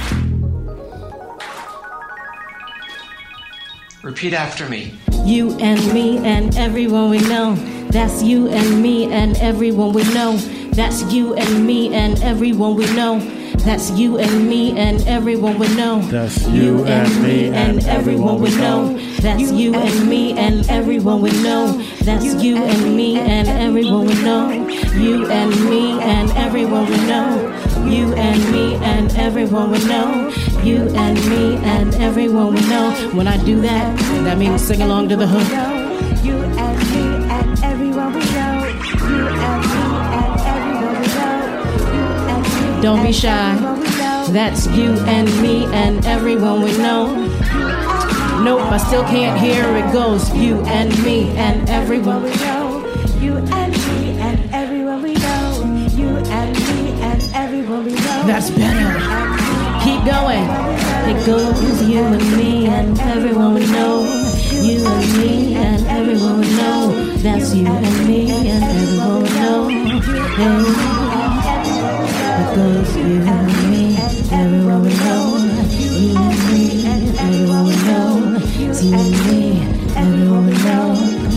Repeat after me. You and me and everyone we know. That's you and me and everyone we know. That's you and me and everyone we know. That's you and me and everyone we know. That's you and me and everyone we know. That's you and me and everyone we know. That's you and me and everyone we know. You and me and everyone we know. You and me and everyone we know. You and me and everyone we know. When I do that, that means sing along to the hook. You and me and everyone we know. You and me and everyone we know. You and me. Don't be shy. That's you and me and everyone we know. Nope, I still can't hear it goes. You and me and everyone we know. You and me and everyone we know. You and me and everyone we know. That's better. Keep going. It goes you and me and everyone we know. You and me and everyone we know. That's you and me and everyone we know. It goes you and me, everyone we know. You and me and everyone we know. It's you and me, everyone we know.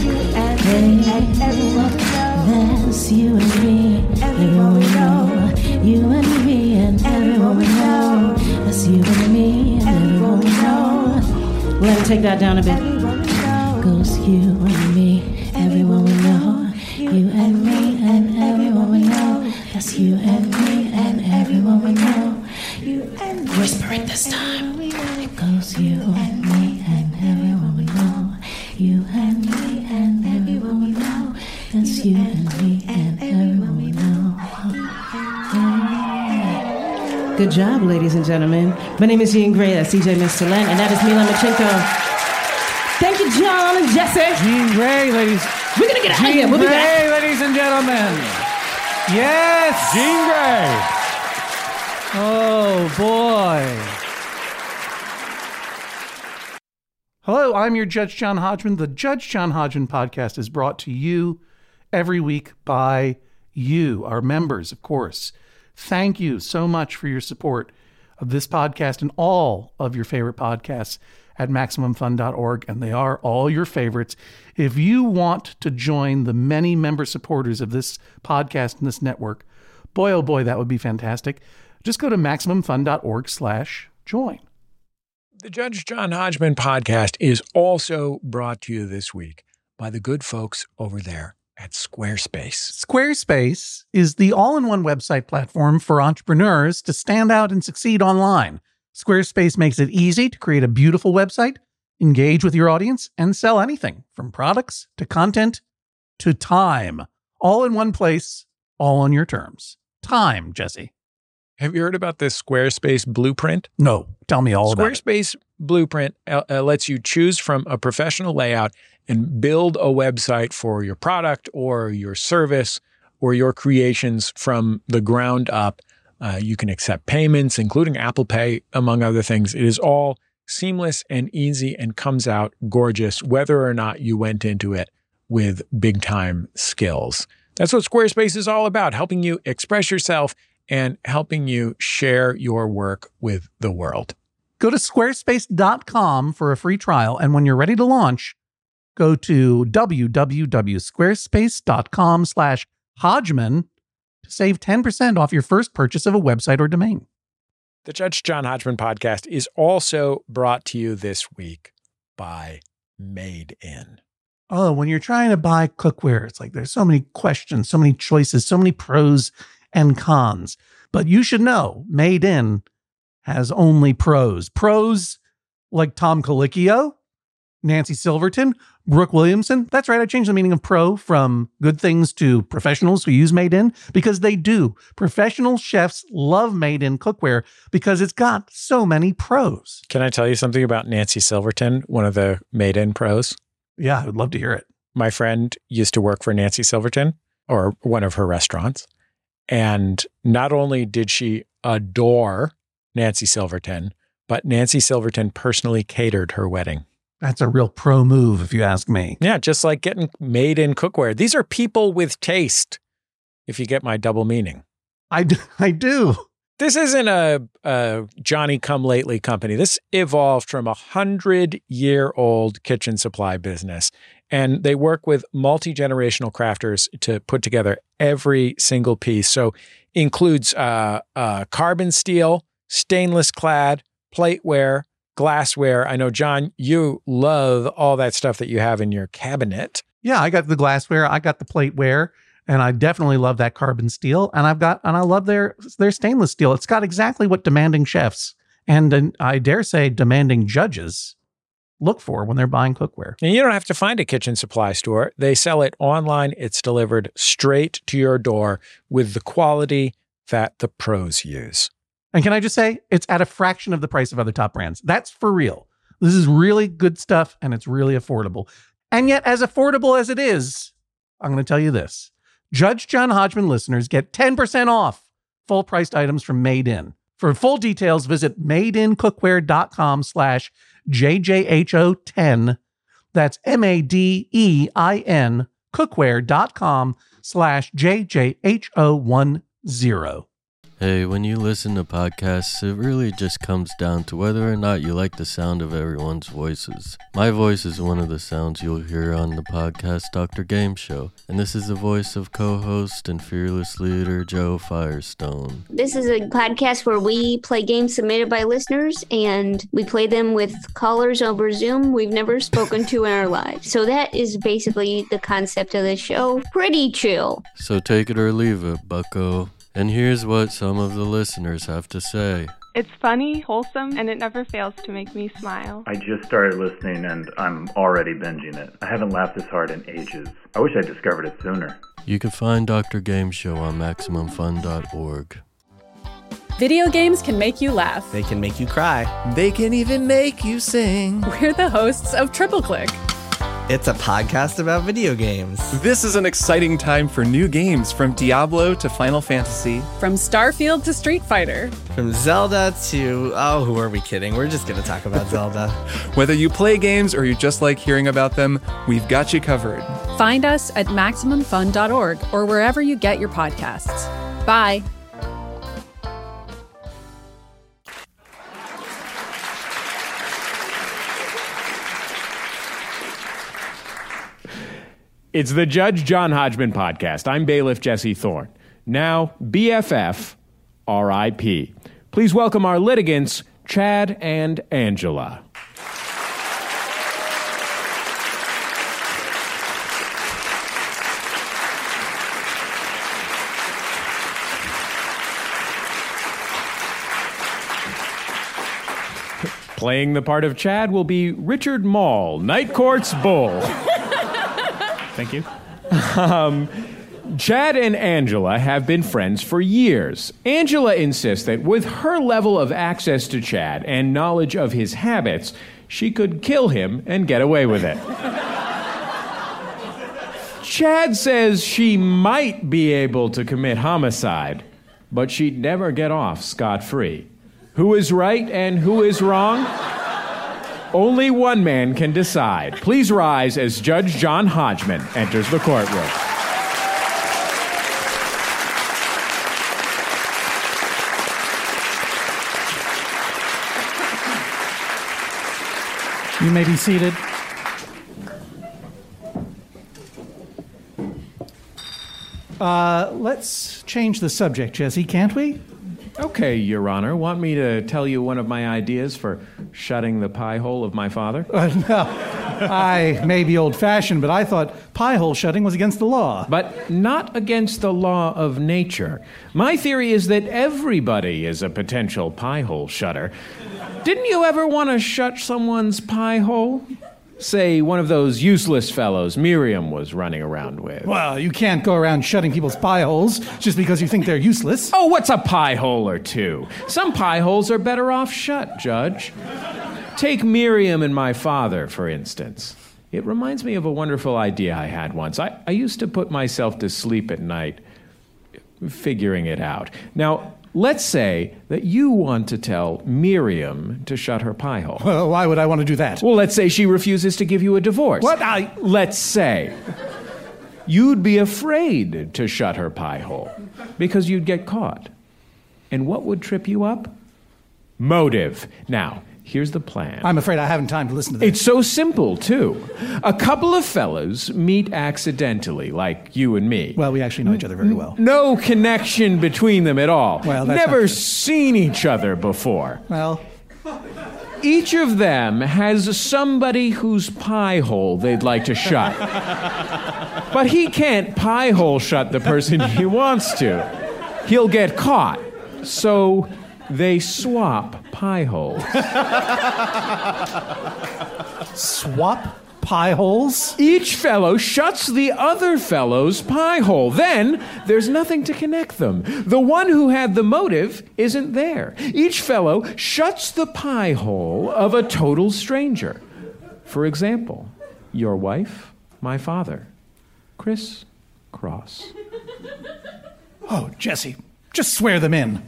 That's you and me, everyone we know. You and me and everyone we know. That's you and me and everyone we know. Let me take that down a bit. Goes you and me, everyone we know. You and me and everyone we know. That's you and me and everyone we know. You and me. Whisper it this time. It goes you and me and everyone we know. You and me and everyone we know. That's you and me and everyone we know. Yeah. Good job, ladies and gentlemen. My name is Jean Grey, that's DJ Mr. Len, and that is Mila Machenko. Thank you, John and Jesse. Jean Grey, ladies. We're going to get out of here. We'll be back. Jean Grey, ladies and gentlemen. Yes. Jean Grey. Oh, boy. Hello, I'm your Judge John Hodgman. The Judge John Hodgman podcast is brought to you every week by you, our members, of course. Thank you so much for your support of this podcast and all of your favorite podcasts at MaximumFun.org, and they are all your favorites. If you want to join the many member supporters of this podcast and this network, boy, oh boy, that would be fantastic. Just go to MaximumFun.org/join. The Judge John Hodgman podcast is also brought to you this week by the good folks over there at Squarespace. Squarespace is the all-in-one website platform for entrepreneurs to stand out and succeed online. Squarespace makes it easy to create a beautiful website, engage with your audience, and sell anything from products to content to time. All in one place, all on your terms. Time, Jesse. Have you heard about this Squarespace blueprint? No, tell me all about it. Squarespace blueprint lets you choose from a professional layout and build a website for your product or your service or your creations from the ground up. You can accept payments, including Apple Pay, among other things. It is all seamless and easy and comes out gorgeous, whether or not you went into it with big time skills. That's what Squarespace is all about, helping you express yourself and helping you share your work with the world. Go to squarespace.com for a free trial. And when you're ready to launch, go to www.squarespace.com/Hodgman to save 10% off your first purchase of a website or domain. The Judge John Hodgman podcast is also brought to you this week by Made In. Oh, when you're trying to buy cookware, it's like there's so many questions, so many choices, so many pros and cons. But you should know, Made In has only pros. Pros like Tom Colicchio, Nancy Silverton, Brooke Williamson. That's right, I changed the meaning of pro from good things to professionals who use Made In, because they do. Professional chefs love Made In cookware because it's got so many pros. Can I tell you something about Nancy Silverton, one of the Made In pros? Yeah, I would love to hear it. My friend used to work for Nancy Silverton, or one of her restaurants. And not only did she adore Nancy Silverton, but Nancy Silverton personally catered her wedding. That's a real pro move, if you ask me. Yeah, just like getting Made In cookware. These are people with taste, if you get my double meaning. I do. This isn't a Johnny-come-lately company. This evolved from a 100-year-old kitchen supply business, and they work with multi-generational crafters to put together every single piece. So includes carbon steel, stainless clad, plateware, glassware. I know, John, you love all that stuff that you have in your cabinet. Yeah, I got the glassware, I got the plateware. And I definitely love that carbon steel. And I love their stainless steel. It's got exactly what demanding chefs and I dare say demanding judges look for when they're buying cookware. And you don't have to find a kitchen supply store. They sell it online. It's delivered straight to your door with the quality that the pros use. And can I just say, it's at a fraction of the price of other top brands. That's for real. This is really good stuff and it's really affordable. And yet, as affordable as it is, I'm going to tell you this. Judge John Hodgman listeners get 10% off full-priced items from Made In. For full details, visit madeincookware.com/JJHO10. That's MADEIN cookware.com/JJHO10. Hey, when you listen to podcasts, it really just comes down to whether or not you like the sound of everyone's voices. My voice is one of the sounds you'll hear on the podcast Dr. Game Show, and this is the voice of co-host and fearless leader Joe Firestone. This is a podcast where we play games submitted by listeners, and we play them with callers over Zoom we've never spoken to in our lives. So that is basically the concept of the show. Pretty chill. So take it or leave it, bucko. And here's what some of the listeners have to say. It's funny, wholesome, and it never fails to make me smile. I just started listening and I'm already binging it. I haven't laughed this hard in ages. I wish I discovered it sooner. You can find Dr. Game Show on MaximumFun.org. Video games can make you laugh. They can make you cry. They can even make you sing. We're the hosts of Triple Click. It's a podcast about video games. This is an exciting time for new games, from Diablo to Final Fantasy. From Starfield to Street Fighter. From Zelda to... oh, who are we kidding? We're just going to talk about Zelda. Whether you play games or you just like hearing about them, we've got you covered. Find us at MaximumFun.org or wherever you get your podcasts. Bye. It's the Judge John Hodgman podcast. I'm bailiff Jesse Thorne. Now, BFF, RIP. Please welcome our litigants, Chad and Angela. Playing the part of Chad will be Richard Mall, Night Court's bull. Thank you. Chad and Angela have been friends for years. Angela insists that with her level of access to Chad and knowledge of his habits, she could kill him and get away with it. Chad says she might be able to commit homicide, but she'd never get off scot-free. Who is right and who is wrong? Only one man can decide. Please rise as Judge John Hodgman enters the courtroom. You may be seated. Let's change the subject, Jesse, can't we? Okay, Your Honor. Want me to tell you one of my ideas for shutting the pie hole of my father? No. I may be old-fashioned, but I thought pie hole shutting was against the law. But not against the law of nature. My theory is that everybody is a potential pie hole shutter. Didn't you ever want to shut someone's pie hole? Say, one of those useless fellows Miriam was running around with. Well, you can't go around shutting people's pie holes just because you think they're useless. Oh, what's a pie hole or two? Some pie holes are better off shut, Judge. Take Miriam and my father, for instance. It reminds me of a wonderful idea I had once. I used to put myself to sleep at night figuring it out. Now, let's say that you want to tell Miriam to shut her pie hole. Well, why would I want to do that? Well, let's say she refuses to give you a divorce. What? Let's say. You'd be afraid to shut her pie hole because you'd get caught. And what would trip you up? Motive. Now, here's the plan. I'm afraid I haven't time to listen to this. It's so simple, too. A couple of fellas meet accidentally, like you and me. Well, we actually know each other very well. No connection between them at all. Well, that's never seen each other before. Well, each of them has somebody whose pie hole they'd like to shut. But he can't pie hole shut the person he wants to. He'll get caught. So they swap pie holes. Swap pie holes? Each fellow shuts the other fellow's pie hole. Then there's nothing to connect them. The one who had the motive isn't there. Each fellow shuts the pie hole of a total stranger. For example, your wife, my father. Criss Cross. Oh, Jesse, just swear them in.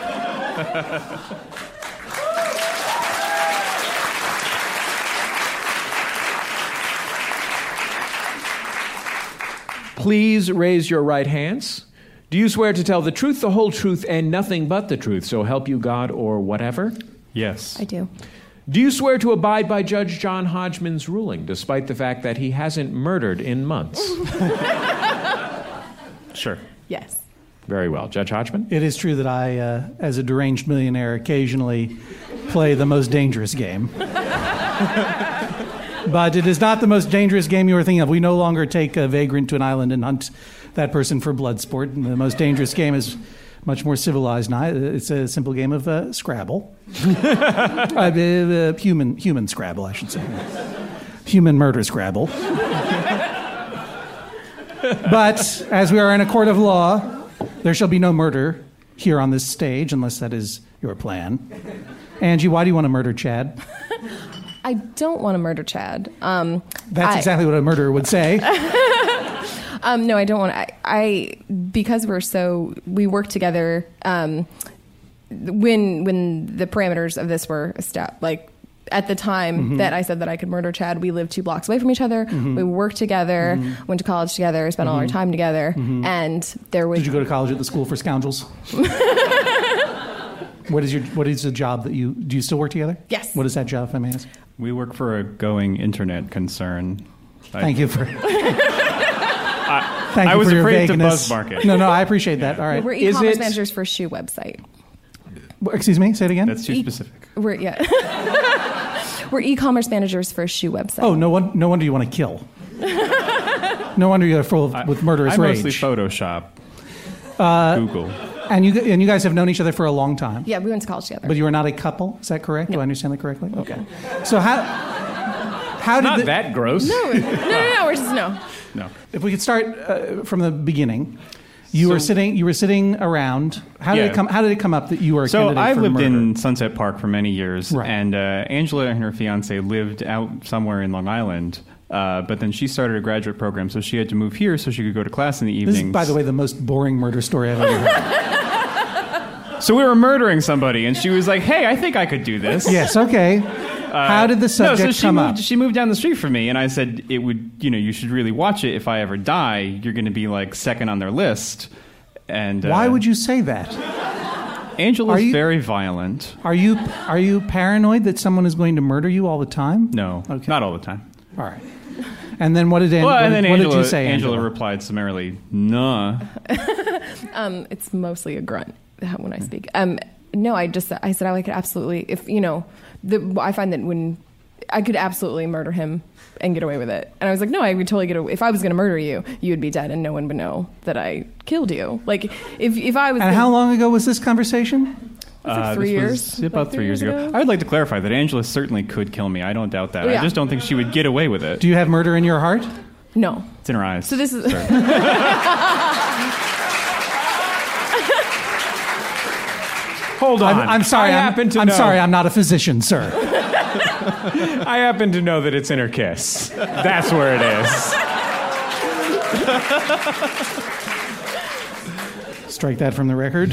Please raise your right hands. Do you swear to tell the truth, the whole truth, and nothing but the truth, so help you God or whatever? Yes. I do. Do you swear to abide by Judge John Hodgman's ruling, despite the fact that he hasn't murdered in months? Sure. Yes. Very well. Judge Hodgman? It is true that I, as a deranged millionaire, occasionally play the most dangerous game. But it is not the most dangerous game you are thinking of. We no longer take a vagrant to an island and hunt that person for blood sport. And the most dangerous game is much more civilized now. It's a simple game of Scrabble. Human Scrabble, I should say. Human murder Scrabble. But as we are in a court of law, there shall be no murder here on this stage, unless that is your plan. Angie, why do you want to murder Chad? I don't want to murder Chad. That's exactly what a murderer would say. No, I don't want to. Because we work together. When the parameters of this were established, at the time that I said that I could murder Chad, we lived 2 blocks away from each other. We worked together, went to college together, spent all our time together, and there was. Did you go to college at the School for Scoundrels? What is the job that do you still work together? Yes. What is that job, if I may ask? We work for a going internet concern. Thank you for. I was afraid to buzz market. No, I appreciate that. All right. We're e-commerce managers for a shoe website. Excuse me. Say it again. That's too specific. We're e-commerce managers for a shoe website. Oh, no wonder you want to kill. No wonder you're full with murderous rage. I mostly Photoshop, Google. And you guys have known each other for a long time. Yeah, we went to college together. But you are not a couple. Is that correct? No. Do I understand that correctly? Okay. So how did not that gross? No. We're just no. If we could start from the beginning. You were sitting around. How did it come up that you were a candidate for murder? So I lived in Sunset Park for many years, right. and Angela and her fiance lived out somewhere in Long Island. But then she started a graduate program, so she had to move here so she could go to class in the This evenings. is, by the way, the most boring murder story I've ever heard. So we were murdering somebody, and she was like, hey, I think I could do this. Yes, okay. How did the subject come up? She moved down the street from me, and I said, you should really watch it. If I ever die, you're going to be like second on their list. And why would you say that? Angela's very violent. Are you paranoid that someone is going to murder you all the time? No, not all the time. All right. And then what did Angela, did you say, Angela replied summarily, nah. It's mostly a grunt when I speak. No, I said I could absolutely, I find that when I could absolutely murder him and get away with it. And I was like, no, I would totally get away. If I was going to murder you, you would be dead and no one would know that I killed you. Like, if I was... And how long ago was this conversation? Like 3 years. About 3 years ago. I would like to clarify that Angela certainly could kill me. I don't doubt that. Yeah. I just don't think she would get away with it. Do you have murder in your heart? No. It's in her eyes. So this is... Hold on. I'm sorry. I'm sorry. I'm not a physician, sir. I happen to know that it's in her kiss. That's where it is. Strike that from the record.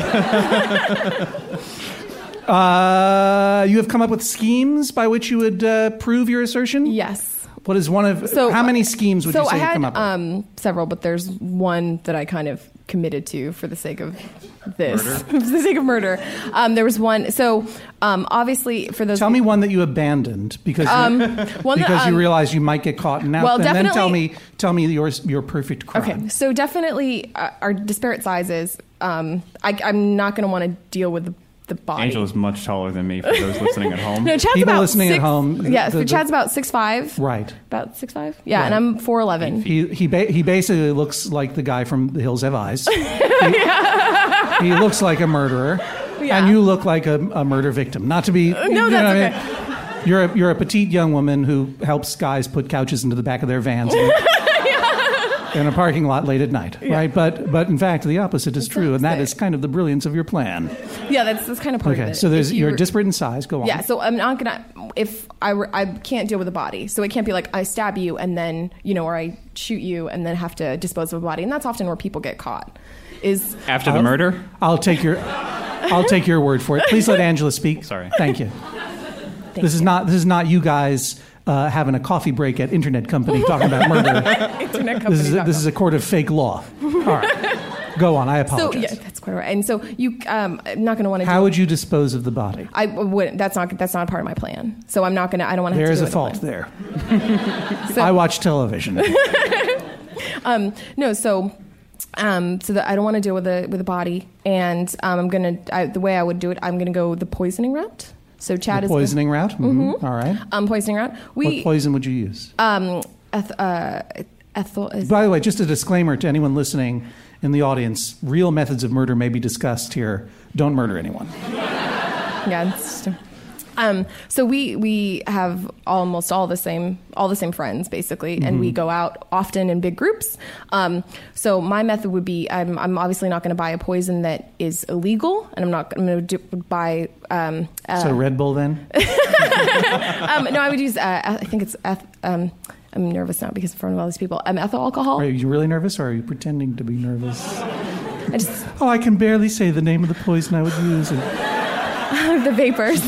You have come up with schemes by which you would prove your assertion? Yes. What is one of... how many schemes would you say you come up with? I had several, but there's one that I kind of committed to for the sake of this. For the sake of murder. There was one... So, obviously, for those... Tell me one that you abandoned because you realized you might get caught. And then tell me your perfect crime. Okay, so definitely our disparate sizes. I'm not going to want to deal with the body. Angela's much taller than me for those listening at home. No, Chad's People about listening at home. Yes, Chad's about 6'5". Right. About 6'5". Yeah, right. And I'm 4'11". He basically looks like the guy from The Hills Have Eyes. He looks like a murderer. Yeah. And you look like a murder victim. Not to be... No, that's okay. You're a petite young woman who helps guys put couches into the back of their vans in a parking lot late at night, right? But in fact, the opposite is true, and that is kind of the brilliance of your plan. Yeah, that's kind of part of it. Okay, so you're disparate in size. Go on. Yeah, so I'm not gonna... If I can't deal with a body, so it can't be like I stab you and then, or I shoot you and then have to dispose of a body, and that's often where people get caught. Is after the murder? I'll take your word for it. Please let Angela speak. Sorry. Thank you. This is not you guys having a coffee break at Internet Company talking about murder. Internet Company. This is a court of fake law. All right. Go on. I apologize. So yeah, that's quite right. And so you, I'm not going to want to. How would you dispose of the body? I wouldn't. That's not a part of my plan. So I'm not going to. I don't want to. There is a fault there. I watch television. No. So that I don't want to deal with a body, and the way I would do it, I'm gonna go the poisoning route. So Chad is poisoning route. Mm-hmm. All right. Poisoning route. What poison would you use? Ethyl. By the way, just a disclaimer to anyone listening in the audience: real methods of murder may be discussed here. Don't murder anyone. Yeah. So we have almost all the same friends basically, and we go out often in big groups. So my method would be I'm obviously not going to buy a poison that is illegal, and I'm going to buy. So Red Bull then? No, I would use. I think it's. I'm nervous now because in front of all these people. Ethyl alcohol. Are you really nervous, or are you pretending to be nervous? I can barely say the name of the poison I would use. The vapors.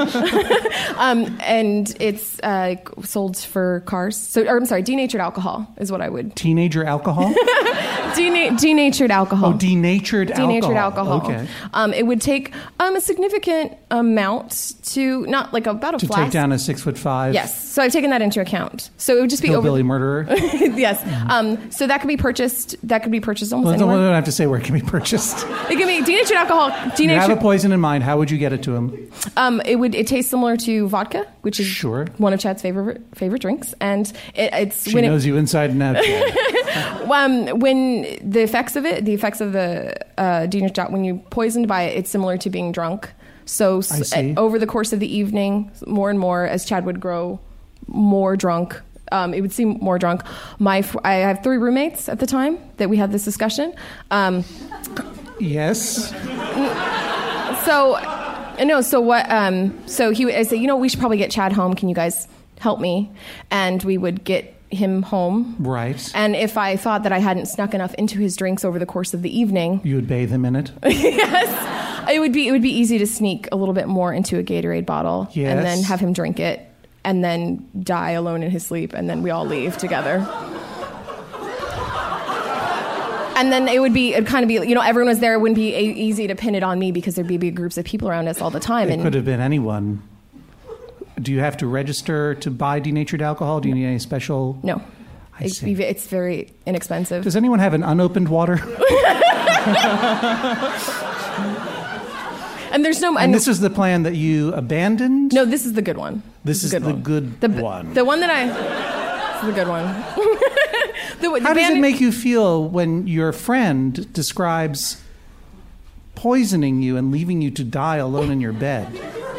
And it's sold for cars. I'm sorry, denatured alcohol is what I would... Teenager alcohol? Denatured alcohol. Oh, denatured alcohol. Denatured alcohol. Okay. It would take a significant amount to, not like about a flask. To take down a 6'5". Yes. So I've taken that into account. So it would just be hillbilly murderer. Yes. So that could be purchased. almost anywhere. We don't have to say where it can be purchased. It can be denatured alcohol. You have a poison in mind. How would you get it to him? It tastes similar to vodka, which is one of Chad's favorite drinks, and she knows you inside and out. When the effects of the denatured, when you're poisoned by it, it's similar to being drunk. So over the course of the evening, more and more, as Chad would grow more drunk, it would seem more drunk. I have 3 roommates at the time that we had this discussion. Yes. So he would say, we should probably get Chad home. Can you guys help me, and we would get him home. Right. And if I thought that I hadn't snuck enough into his drinks over the course of the evening, you would bathe him in it. Yes, it would be easy to sneak a little bit more into a Gatorade bottle, Yes. and then have him drink it, and then die alone in his sleep, and then we all leave together. And then it'd kind of be, everyone was there. It wouldn't be easy to pin it on me because there'd be big groups of people around us all the time. It could have been anyone. Do you have to register to buy denatured alcohol? Do you need any special? No. It's very inexpensive. Does anyone have an unopened water? And there's no. And this is the plan that you abandoned? No, this is the good one. This is the good one. The one that This is the good one. How does it make you feel when your friend describes poisoning you and leaving you to die alone in your bed?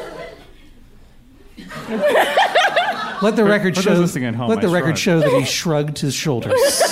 Let the record For show. those listening at home, Let the I record shrugged. show that he shrugged his shoulders.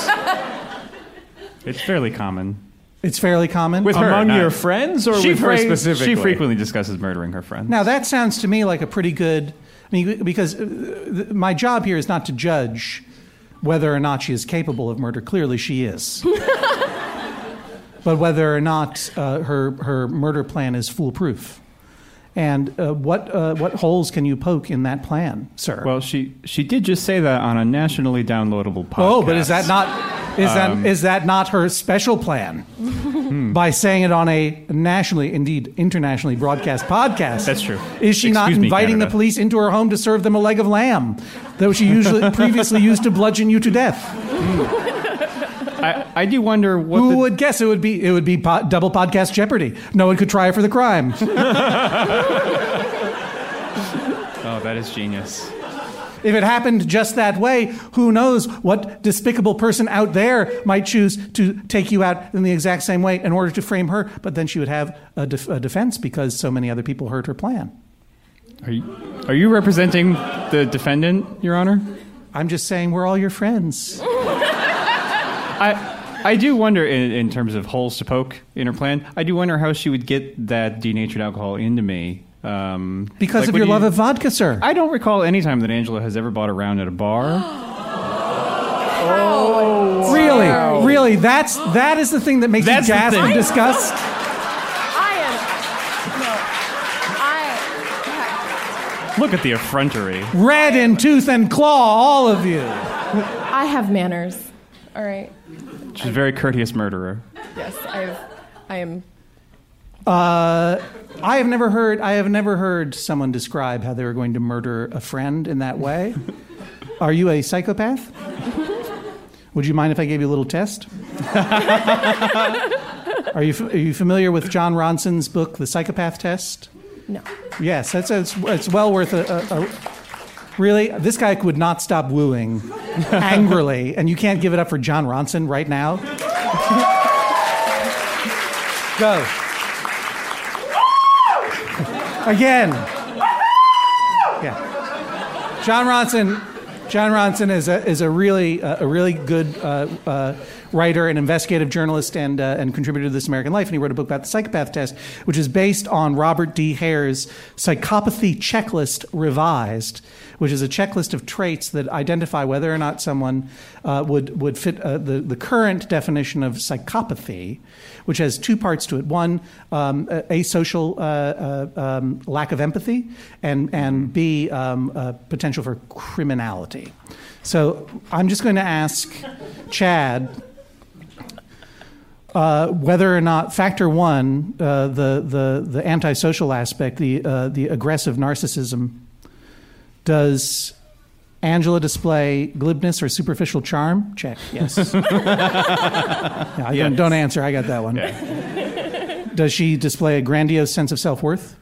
It's fairly common. It's fairly common With her, among your friends, or with her specifically? She frequently discusses murdering her friends. Now that sounds to me like a pretty good. I mean, because my job here is not to judge whether or not she is capable of murder. Clearly, she is. But whether or not her murder plan is foolproof. And what holes can you poke in that plan, sir? Well, she did just say that on a nationally downloadable podcast. Oh, but is that not is that not her special plan? By saying it on a nationally, indeed internationally broadcast podcast. That's true. Is she not Excuse me, inviting the Canada. police into her home to serve them a leg of lamb, that she usually previously used to bludgeon you to death? I do wonder what. Who would guess it would be double podcast Jeopardy? No one could try her for the crime. Oh, that is genius. If it happened just that way, who knows what despicable person out there might choose to take you out in the exact same way in order to frame her, but then she would have a defense because so many other people heard her plan. Are you representing the defendant, Your Honor? I'm just saying we're all your friends. I do wonder, in terms of holes to poke in her plan, I do wonder how she would get that denatured alcohol into me. Because of your love of vodka, sir. I don't recall any time that Angela has ever bought a round at a bar. Oh, really? That is the thing that makes you gasp in disgust. Look at the effrontery. Red in tooth and claw, all of you. I have manners. All right. She's a very courteous murderer. Yes, I am. I have never heard someone describe how they were going to murder a friend in that way. Are you a psychopath? Would you mind if I gave you a little test? Are you familiar with John Ronson's book, The Psychopath Test? No. Yes, it's well worth a really, this guy would not stop wooing angrily, and you can't give it up for John Ronson right now? Go. Again. Yeah. John Ronson is a really good writer and investigative journalist and contributor to This American Life, and he wrote a book about the psychopath test, which is based on Robert D. Hare's Psychopathy Checklist Revised, which is a checklist of traits that identify whether or not someone would fit the current definition of psychopathy, which has two parts to it. One, asocial lack of empathy, and B, potential for criminality. So I'm just going to ask Chad whether or not factor one, the antisocial aspect, the aggressive narcissism, does Angela display glibness or superficial charm? Check. Yes. Yes. Don't answer. I got that one. Yeah. Does she display a grandiose sense of self-worth?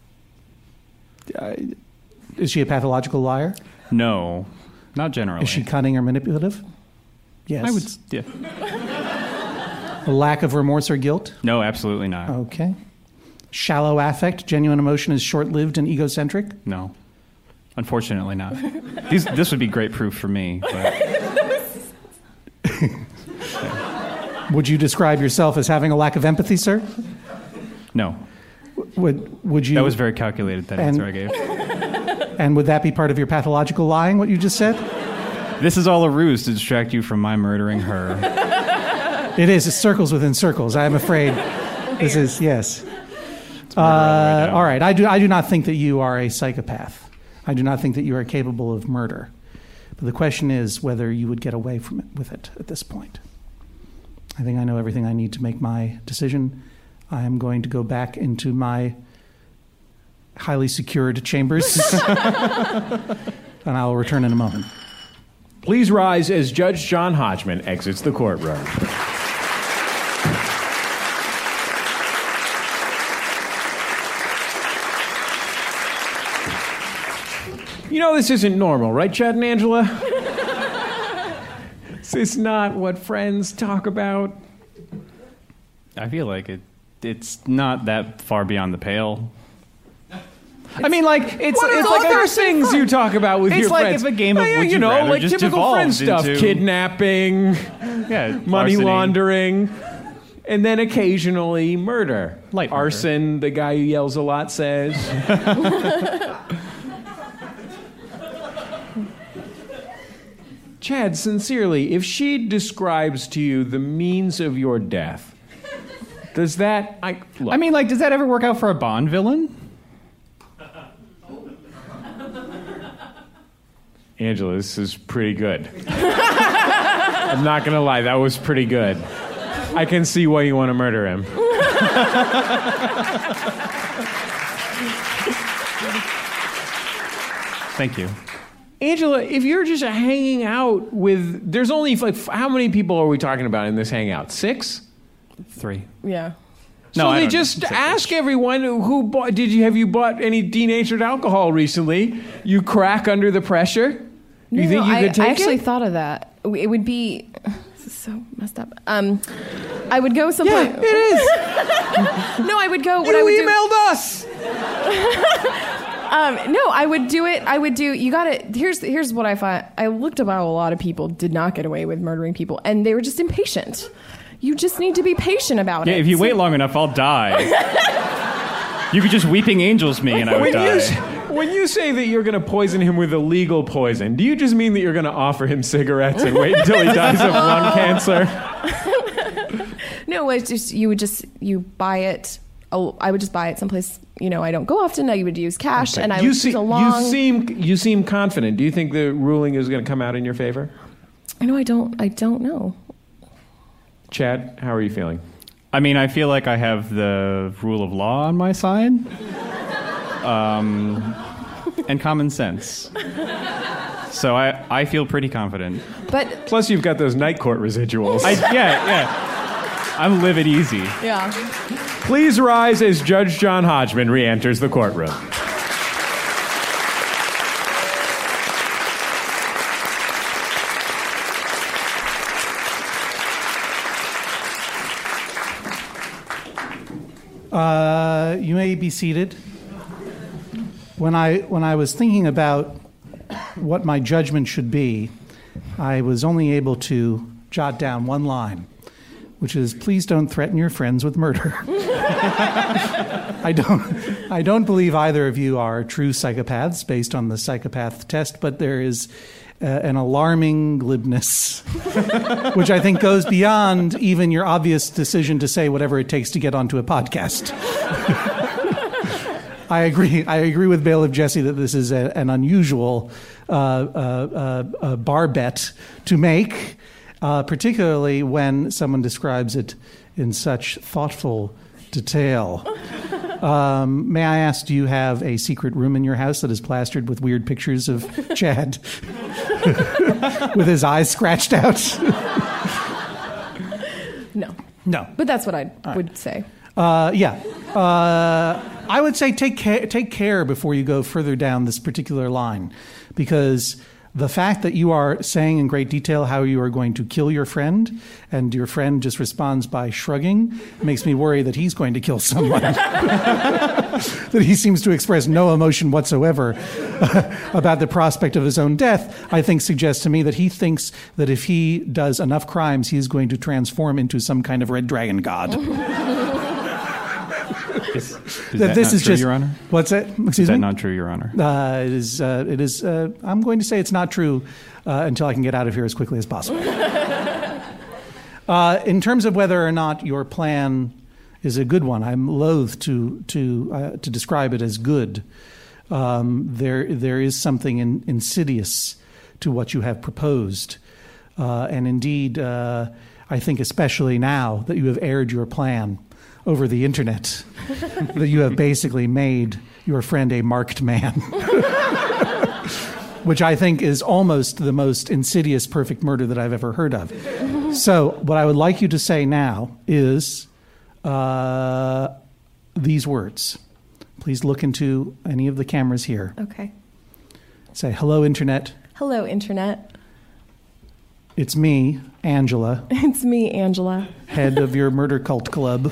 Is she a pathological liar? No, not generally. Is she cunning or manipulative? Yes. I would. Yeah. A lack of remorse or guilt? No, absolutely not. Okay. Shallow affect, genuine emotion is short-lived and egocentric? No. Unfortunately not. This would be great proof for me. But... Would you describe yourself as having a lack of empathy, sir? No. Would you? That was very calculated, that answer I gave. And would that be part of your pathological lying, what you just said? This is all a ruse to distract you from my murdering her. It is. It's circles within circles. I am afraid this is, yes. All right. I do not think that you are a psychopath. I do not think that you are capable of murder. But the question is whether you would get away from it with it at this point. I think I know everything I need to make my decision. I am going to go back into my highly secured chambers, and I will return in a moment. Please rise as Judge John Hodgman exits the courtroom. You know this isn't normal, right, Chad and Angela? This is not what friends talk about. I feel like it's not that far beyond the pale. I mean, like, it's like other things you talk about with your friends. It's like if a game of Would You Rather like just typical friend devolved stuff, into... kidnapping, money larceny. laundering, and then occasionally murder. Light murder. Arson, the guy who yells a lot says. Chad, sincerely, if she describes to you the means of your death, does that... I mean, like, does that ever work out for a Bond villain? Angela, this is pretty good. I'm not going to lie, that was pretty good. I can see why you want to murder him. Thank you. Angela, if you're just hanging out with... There's only, like, how many people are we talking about in this hangout? 6? 3. Yeah. So they just ask everyone who bought... Have you bought any denatured alcohol recently? You crack under the pressure? You think you could take it? I actually thought of that. It would be... This is so messed up. I would go someplace... Yeah, it is. No, I would go... You emailed us! No, I would do it. I would do... You got to... Here's what I find. I looked up how a lot of people did not get away with murdering people, and they were just impatient. You just need to be patient about it. Yeah, if you wait long enough, I'll die. You could just Weeping Angels me and I would die. When you say that you're going to poison him with illegal poison, do you just mean that you're going to offer him cigarettes and wait until he dies of lung cancer? No, it's just you buy it. Oh, I would just buy it someplace. I don't go often. I would use cash, and I would use a long. You seem confident. Do you think the ruling is going to come out in your favor? I don't know. Chad, how are you feeling? I mean, I feel like I have the rule of law on my side. And common sense. So I feel pretty confident. But plus you've got those night court residuals. Yeah. I'm livid easy. Yeah. Please rise as Judge John Hodgman re-enters the courtroom. You may be seated. When I was thinking about what my judgment should be, I was only able to jot down one line, which is, please don't threaten your friends with murder. I don't believe either of you are true psychopaths based on the psychopath test, but there is an alarming glibness, which I think goes beyond even your obvious decision to say whatever it takes to get onto a podcast. I agree with Bailiff Jesse that this is an unusual bar bet to make, particularly when someone describes it in such thoughtful detail. May I ask, do you have a secret room in your house that is plastered with weird pictures of Chad with his eyes scratched out? No. But that's what I would say. I would say take care before you go further down this particular line, because the fact that you are saying in great detail how you are going to kill your friend, and your friend just responds by shrugging, makes me worry that he's going to kill someone. That he seems to express no emotion whatsoever about the prospect of his own death, I think suggests to me that he thinks that if he does enough crimes, he is going to transform into some kind of red dragon god. Is that this not is true, just Your Honor? What's that? Excuse Is that me? not true, Your Honor? It is. I'm going to say it's not true until I can get out of here as quickly as possible. In terms of whether or not your plan is a good one, I'm loath to describe it as good. There is something insidious to what you have proposed, and indeed, I think especially now that you have aired your plan over the internet, that you have basically made your friend a marked man. Which I think is almost the most insidious perfect murder that I've ever heard of. So what I would like you to say now is these words. Please look into any of the cameras here. Okay. Say, hello, Internet. Hello, Internet. It's me, Angela. It's me, Angela. Head of your murder cult club.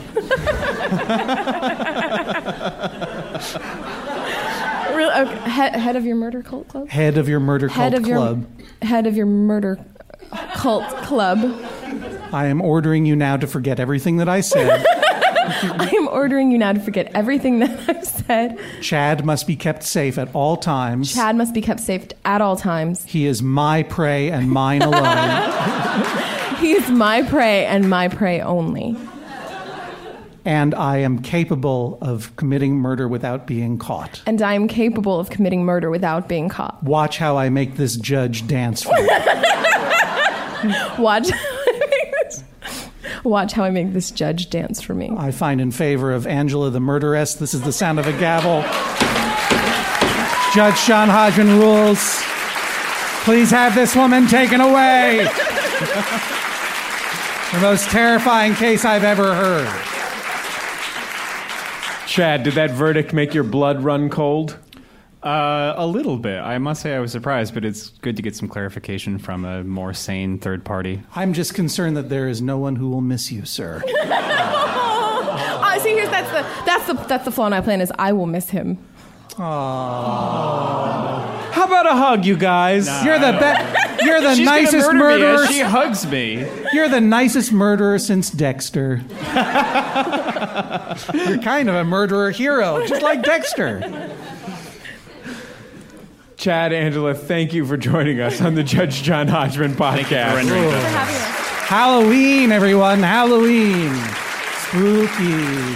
Head of your murder cult club? Head of your murder cult club. Head of your murder cult club. I am ordering you now to forget everything that I said. I am ordering you now to forget everything that I've said. Chad must be kept safe at all times. Chad must be kept safe at all times. He is my prey and mine alone. He is my prey and my prey only. And I am capable of committing murder without being caught. And I am capable of committing murder without being caught. Watch how I make this judge dance for you. Watch how I make this judge dance for me. I find in favor of Angela the murderess. This is the sound of a gavel. Judge John Hodgman rules. Please have this woman taken away. The most terrifying case I've ever heard. Chad, did that verdict make your blood run cold? A little bit. I must say I was surprised, but it's good to get some clarification from a more sane third party. I'm just concerned that there is no one who will miss you, sir. See, that's the flaw in my plan is I will miss him. Aww. How about a hug, you guys? Nah, You're the best. You're the She's nicest gonna murder murderer. me as she hugs me. You're the nicest murderer since Dexter. You're kind of a murderer hero, just like Dexter. Chad, Angela, thank you for joining us on the Judge John Hodgman podcast. Thank you for rendering justice. Halloween, everyone. Halloween. Spooky.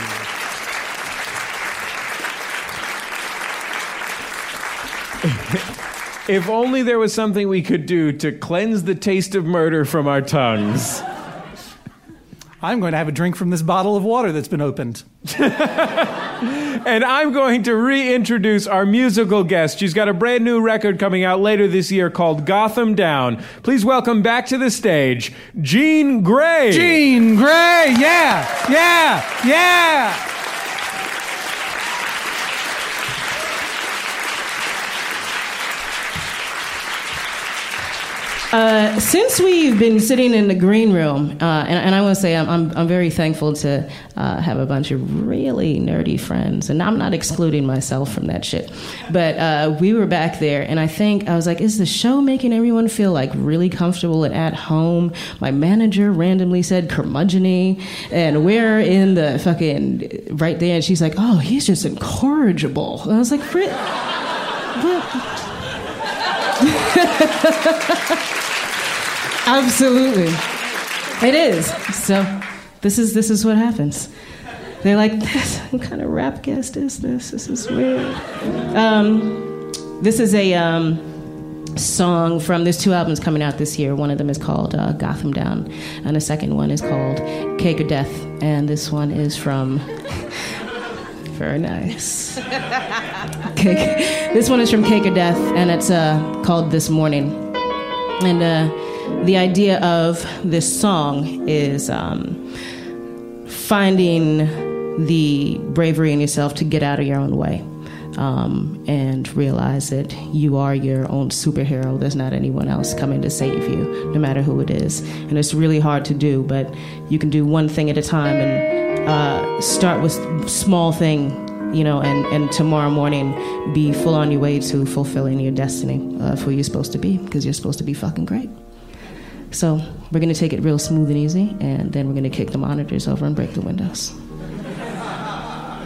If only there was something we could do to cleanse the taste of murder from our tongues. I'm going to have a drink from this bottle of water that's been opened. And I'm going to reintroduce our musical guest. She's got a brand new record coming out later this year called Gotham Down. Please welcome back to the stage, Jean Grey. Jean Grey, yeah, yeah, yeah. Since we've been sitting in the green room, and I want to say I'm very thankful to have a bunch of really nerdy friends, and I'm not excluding myself from that shit. But we were back there, and I was like, is the show making everyone feel like really comfortable and at home? My manager randomly said curmudgeon-y, and we're in the fucking right there, and she's like, oh, he's just incorrigible. And I was like, what? Absolutely. It is. So this is what happens. They're like, what kind of rap guest is this? This is weird. This is a song from, there's 2 albums coming out this year. One of them is called Gotham Down, and the second one is called Cake or Death. And this one is from, very nice. This one is from Cake or Death, and it's called This Morning. And the idea of this song is finding the bravery in yourself to get out of your own way, and realize that you are your own superhero. There's not anyone else coming to save you, no matter who it is. And it's really hard to do, but you can do one thing at a time and start with small thing, and tomorrow morning be full on your way to fulfilling your destiny of who you're supposed to be, because you're supposed to be fucking great. So we're going to take it real smooth and easy, and then we're going to kick the monitors over and break the windows.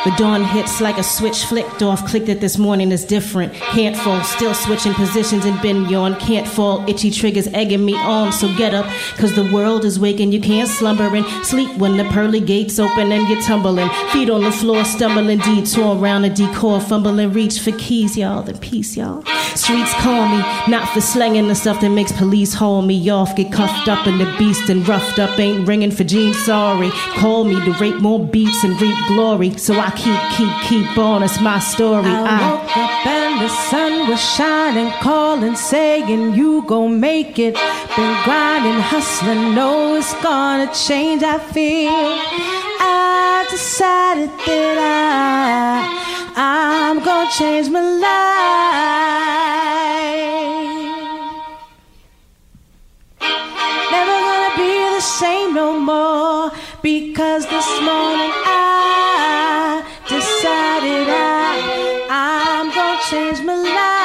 The dawn hits like a switch flicked off. Clicked it this morning is different. Can't fall, still switching positions and been yawn. Can't fall, itchy triggers egging me on. So get up, cause the world is waking. You can't slumber and sleep when the pearly gates open and you're tumbling. Feet on the floor, stumbling, detour around a decor. Fumbling, reach for keys, y'all. The peace, y'all. Streets call me, not for slanging the stuff that makes police haul me off. Get cuffed up in the beast and roughed up. Ain't ringing for Gene, sorry. Call me to rape more beats and reap glory. So I keep on, it's my story. I woke up and the sun was shining, calling, saying you gon' make it. Been grinding, hustling, know it's gonna change. I feel I decided that I'm gonna change my life. Never gonna be the same no more, because this morning I decided I'm gonna change my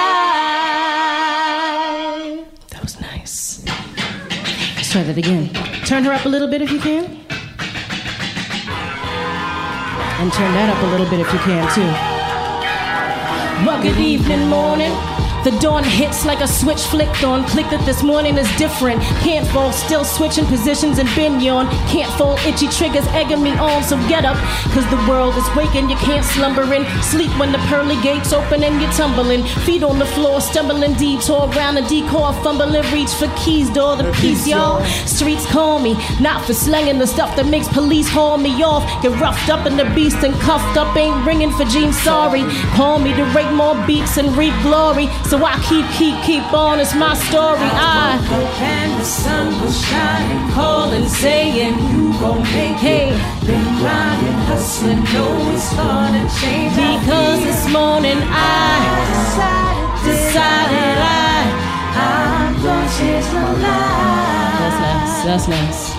life. That was nice. Let's try that again. Turn her up a little bit if you can. And turn that up a little bit if you can, too. Well, good evening, morning. The dawn hits like a switch flicked on. Clicked it this morning is different. Can't fall, still switching positions and been yawn. Can't fall, itchy triggers egging me on. So get up, cause the world is waking. You can't slumber in. Sleep when the pearly gates open and you're tumbling. Feet on the floor, stumbling, detour around the decor. Fumbling, reach for keys, door the peace, y'all. Streets call me, not for slanging the stuff that makes police haul me off. Get roughed up in the beast and cuffed up. Ain't ringing for Gene, sorry. Call me to rake more beats and reap glory. So I keep on, it's my story. I woke up and the sun was shining, calling, saying you gon' make it. Been grinding, hustling, know it's gonna change. Because this morning I decided I'm gonna change my life. That's nice.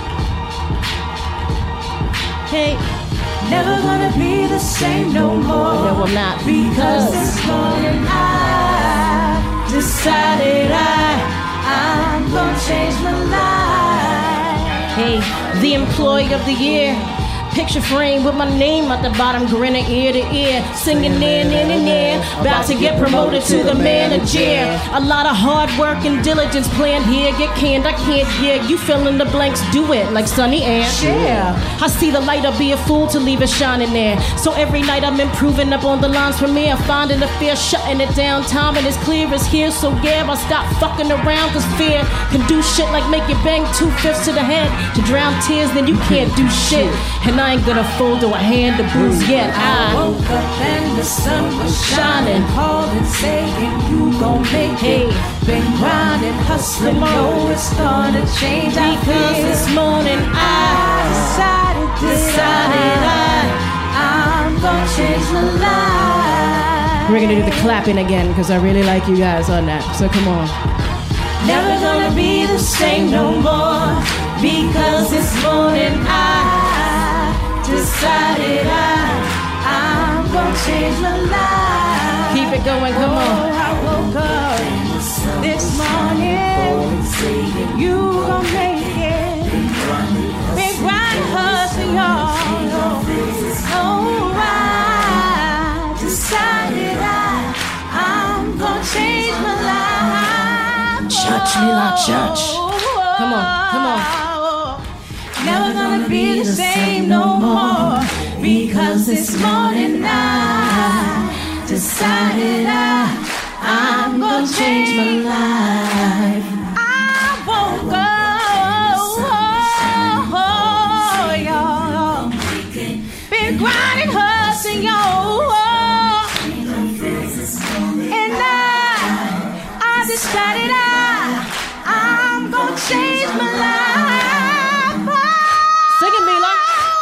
Hey, never gonna be the same no more. No, I'm not. Because this morning I decided I'm gonna change my life. Hey, the employee of the year. Picture frame with my name at the bottom, grinning ear to ear, singing near, about to get promoted to the manager. A lot of hard work and diligence planned here. Get canned, I can't hear you fill in the blanks, do it like Sunny Ant. Yeah, I see the light, I'll be a fool to leave it shining there. So every night I'm improving up on the lines from me. I'm finding the fear, shutting it down. Time and as clear as here. So yeah, I stop fucking around, cause fear can do shit like make you bang 2/5 to the head. To drown tears, then you can't do shit. And I ain't gonna fold or a hand to bruise yet. I woke up and the sun was shining, calling, saying you gon' make it. Been grinding, hustling, know it's gonna change. Because this morning I decided I'm gonna change my life. We're gonna do the clapping again because I really like you guys on that. So come on. Never gonna be the same no more, because this morning I decided I'm gonna change my life. Keep it going, come on. I woke up this morning, you gon' make it. Big grind hustle, y'all. Oh, I decided I'm gonna change my life. Church me like church. Come on, come on. Never gonna be the same no more, because this morning I decided I'm gonna change my life. I woke up, y'all. Been grinding, hustling, y'all. And I decided I'm gonna change my life. Sing it, Mila.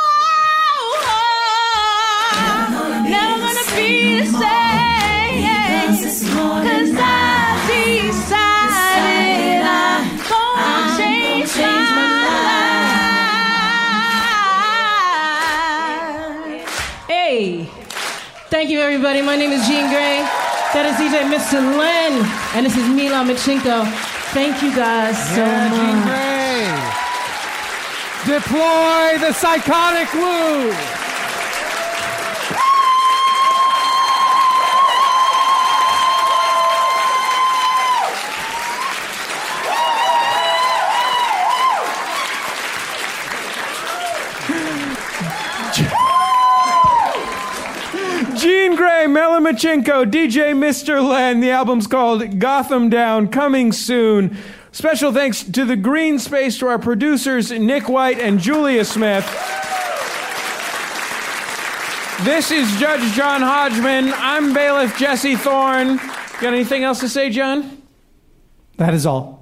Never gonna be the same, cause I decided I'm gonna change my life. Hey, thank you everybody. My name is Jean Grey. That is DJ Mr. Len. And this is Mila Machinko. Thank you guys so much. Jean Grey. Deploy the psychotic woo! Machinko, DJ Mr. Len. The album's called Gotham Down, coming soon. Special thanks to the Green Space, to our producers, Nick White and Julia Smith. This is Judge John Hodgman. I'm Bailiff Jesse Thorne. Got anything else to say, John? That is all.